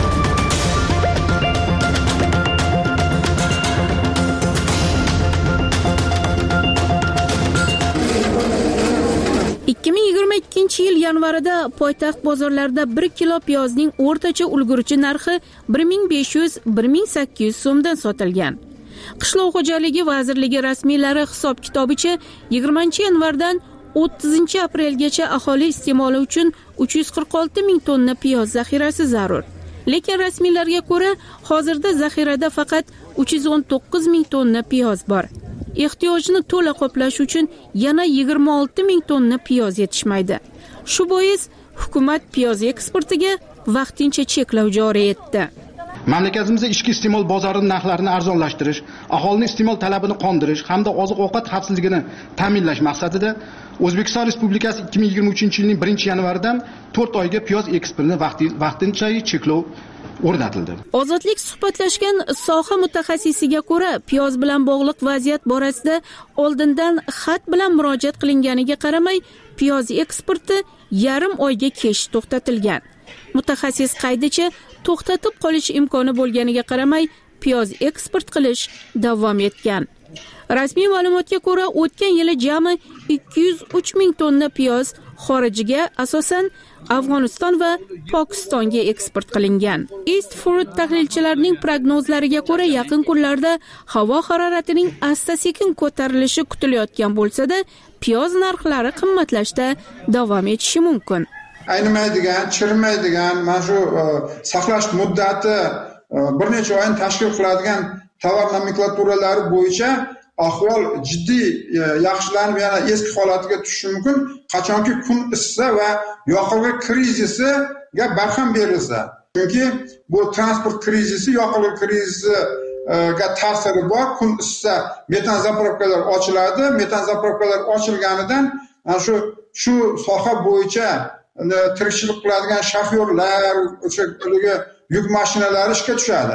ikki ming yigirma ikkinchi yil yanvarida poytaxt bozorlarida bir kilo piyozning o'rtacha ulgurji narxi bir ming besh yuz - bir ming sakkiz yuz so'mdan sotilgan. Qishloq xo'jaligi vazirligi rasmiylari hisob-kitobicha yigirmanchi yanvardan o'ttizinchi aprelgacha aholi iste'moli uchun uch yuz qirq olti ming tonna piyoz zaxirasi zarur. Lekin rasmiylarga ko'ra, hozirda zaxirada faqat uch yuz o'n to'qqiz ming tonna piyoz bor. Ehtiyojni to'la qoplash uchun yana yigirma olti ming tonna piyoz yetishmaydi. Shu bois hukumat piyoz eksportiga vaqtincha cheklov joriy etdi. Mamlakatimizda ichki iste'mol bozorining narxlarini arzonlashtirish, aholining iste'mol talabini qondirish hamda oziq-ovqat xavfsizligini ta'minlash maqsadida O'zbekiston Respublikasi ikki ming yigirma uchinchi yilning birinchi yanvaridan to'rt oyga piyoz eksportini vaqtincha cheklov o'rnatildi. Ozodlik suhbatlashgan soha mutaxassisiga ko'ra, piyoz bilan bog'liq vaziyat borasida oldindan xat bilan murojaat qilinganiga qaramay, piyoz eksporti yarim oyga kech to'xtatilgan. Mutaxassis qaydicha to'xtatib qolish imkoni bo'lganiga qaramay, piyoz eksport qilish davom etgan. Rasmiy ma'lumotga ko'ra, o'tgan yili jami ikki yuz uch ming tonna piyoz xorijga, asosan Afg'oniston va Pokistonga eksport qilingan. East Food tahlilchilarining prognozlariga ko'ra, yaqin kunlarda havo haroratining asta-sekin ko'tarilishi kutilayotgan bo'lsa-da, piyoz narxlari qimmatlashda davom etishi mumkin. Aynimaydigan, chirimaydigan, mana shu saqlash muddati bir necha oyni tashkil qiladigan tovar nomenklaturalari bo'yicha ahvol jiddiy yaxshilanib yana eski holatiga tushishi mumkin, qachonki kun isisa va yoqilg'i krizisiga barham berilsa. Chunki bu transport krizisi, yoqilg'i krizisiga ta'siri bor. Kun isisa metan zapravkalar ochiladi. Metan zapravkalar ochilganidan mana shu shu soha bo'yicha tirikchilik qiladigan shofyorlar, o'sha yuk mashinalari ishga tushadi.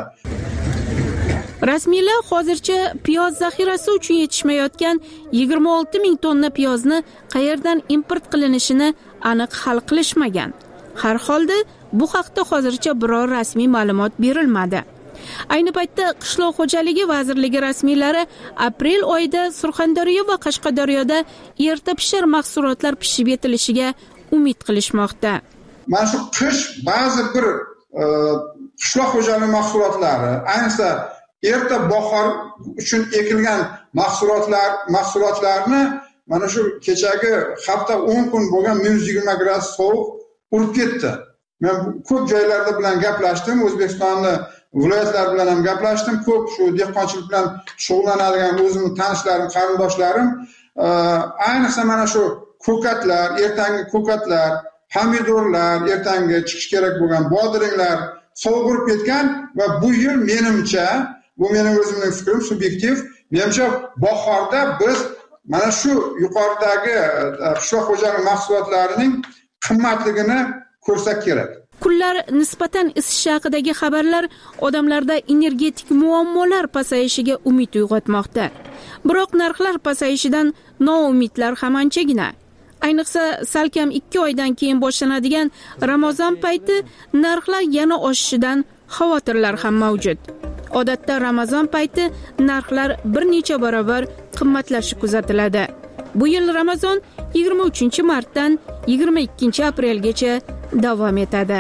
Rasmiylar hozircha piyoz zaxirasi uchun yetishmayotgan yigirma olti ming tonna piyozni qayerdan import qilinishini aniq hal qilishmagan. Har holda bu haqda hozircha biror rasmiy ma'lumot berilmadi. Ayni paytda Qishloq xo'jaligi vazirligi rasmiylari aprel oyida Surxondaryo va Qashqadaryoda erta pishir mahsulotlar pishib yetilishiga umid qilishmoqda. Mana shu qish ba'zi bir qishloq xo'jaligi mahsulotlari, ayniqsa erta bahor uchun ekilgan mahsulotlar mahsulotlarni mana shu kechagi hafta o'n kun bo'lgan minus yigirma gradus sovuq urib ketdi. Men ko'p joylarda bilan gaplashdim, O'zbekistonning viloyatlari bilan ham gaplashdim. Ko'p shu dehqonchilik bilan shug'ullanadigan o'zimning tanishlarim, qarindoshlarim, ayniqsa mana shu ko'katlar, ertangi ko'katlar, pomidorlar, ertangi chiqish kerak bo'lgan bodringlar sovuq urib ketgan va bu yil menimcha, bu mening o'zimning fikrim, subyektiv, menimcha bahorda biz mana shu yuqoridagi qishloq xo'jaligi mahsulotlarining qimmatligini ko'rsak kerak. Kunlar nisbatan isishi haqidagi xabarlar odamlarda energetik muammolar pasayishiga umid uyg'otmoqda. Biroq narxlar pasayishidan noumidlar ham anchagina. Ayniqsa salkam ikki oydan keyin boshlanadigan Ramazon payti narxlar yana oshishidan xavotirlar ham mavjud. Odatda Ramazon payti narxlar bir necha barobar qimmatlashi kuzatiladi. Bu yil Ramazon yigirma uchinchi martdan yigirma ikkinchi aprelgacha davom etadi.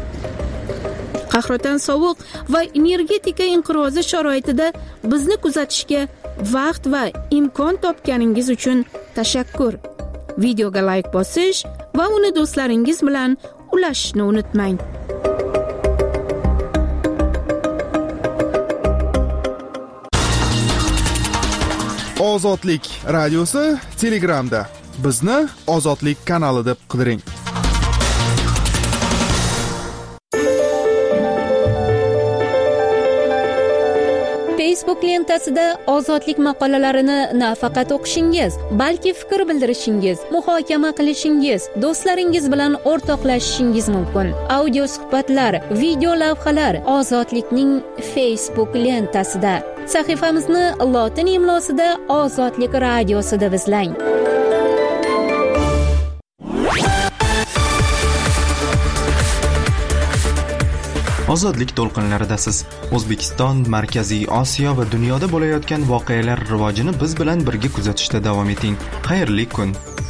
Qahraton sovuq va energetika inqirozi sharoitida bizni kuzatishga vaqt va imkon topganingiz uchun tashakkur. Videoga like bosish va uni do'stlaringiz bilan ulashishni unutmang. Ozodlik radiosi Telegramda. Bizni Ozodlik kanali deb qidiring. Facebook lentasida ozodlik maqolalarini nafaqat o'qishingiz, balki fikr bildirishingiz, muhokama qilishingiz, do'stlaringiz bilan o'rtoqlashishingiz mumkin. Audio suhbatlar, video lavhalar Ozodlikning Facebook lentasida. Sahifamizni lotin imlosida Ozodlik radiosi deb izlang. Ozodlik to'lqinlaridasiz. O'zbekiston, Markaziy Osiyo va dunyoda bo'layotgan voqealar rivojini biz bilan birga kuzatishda davom eting. Xayrli kun.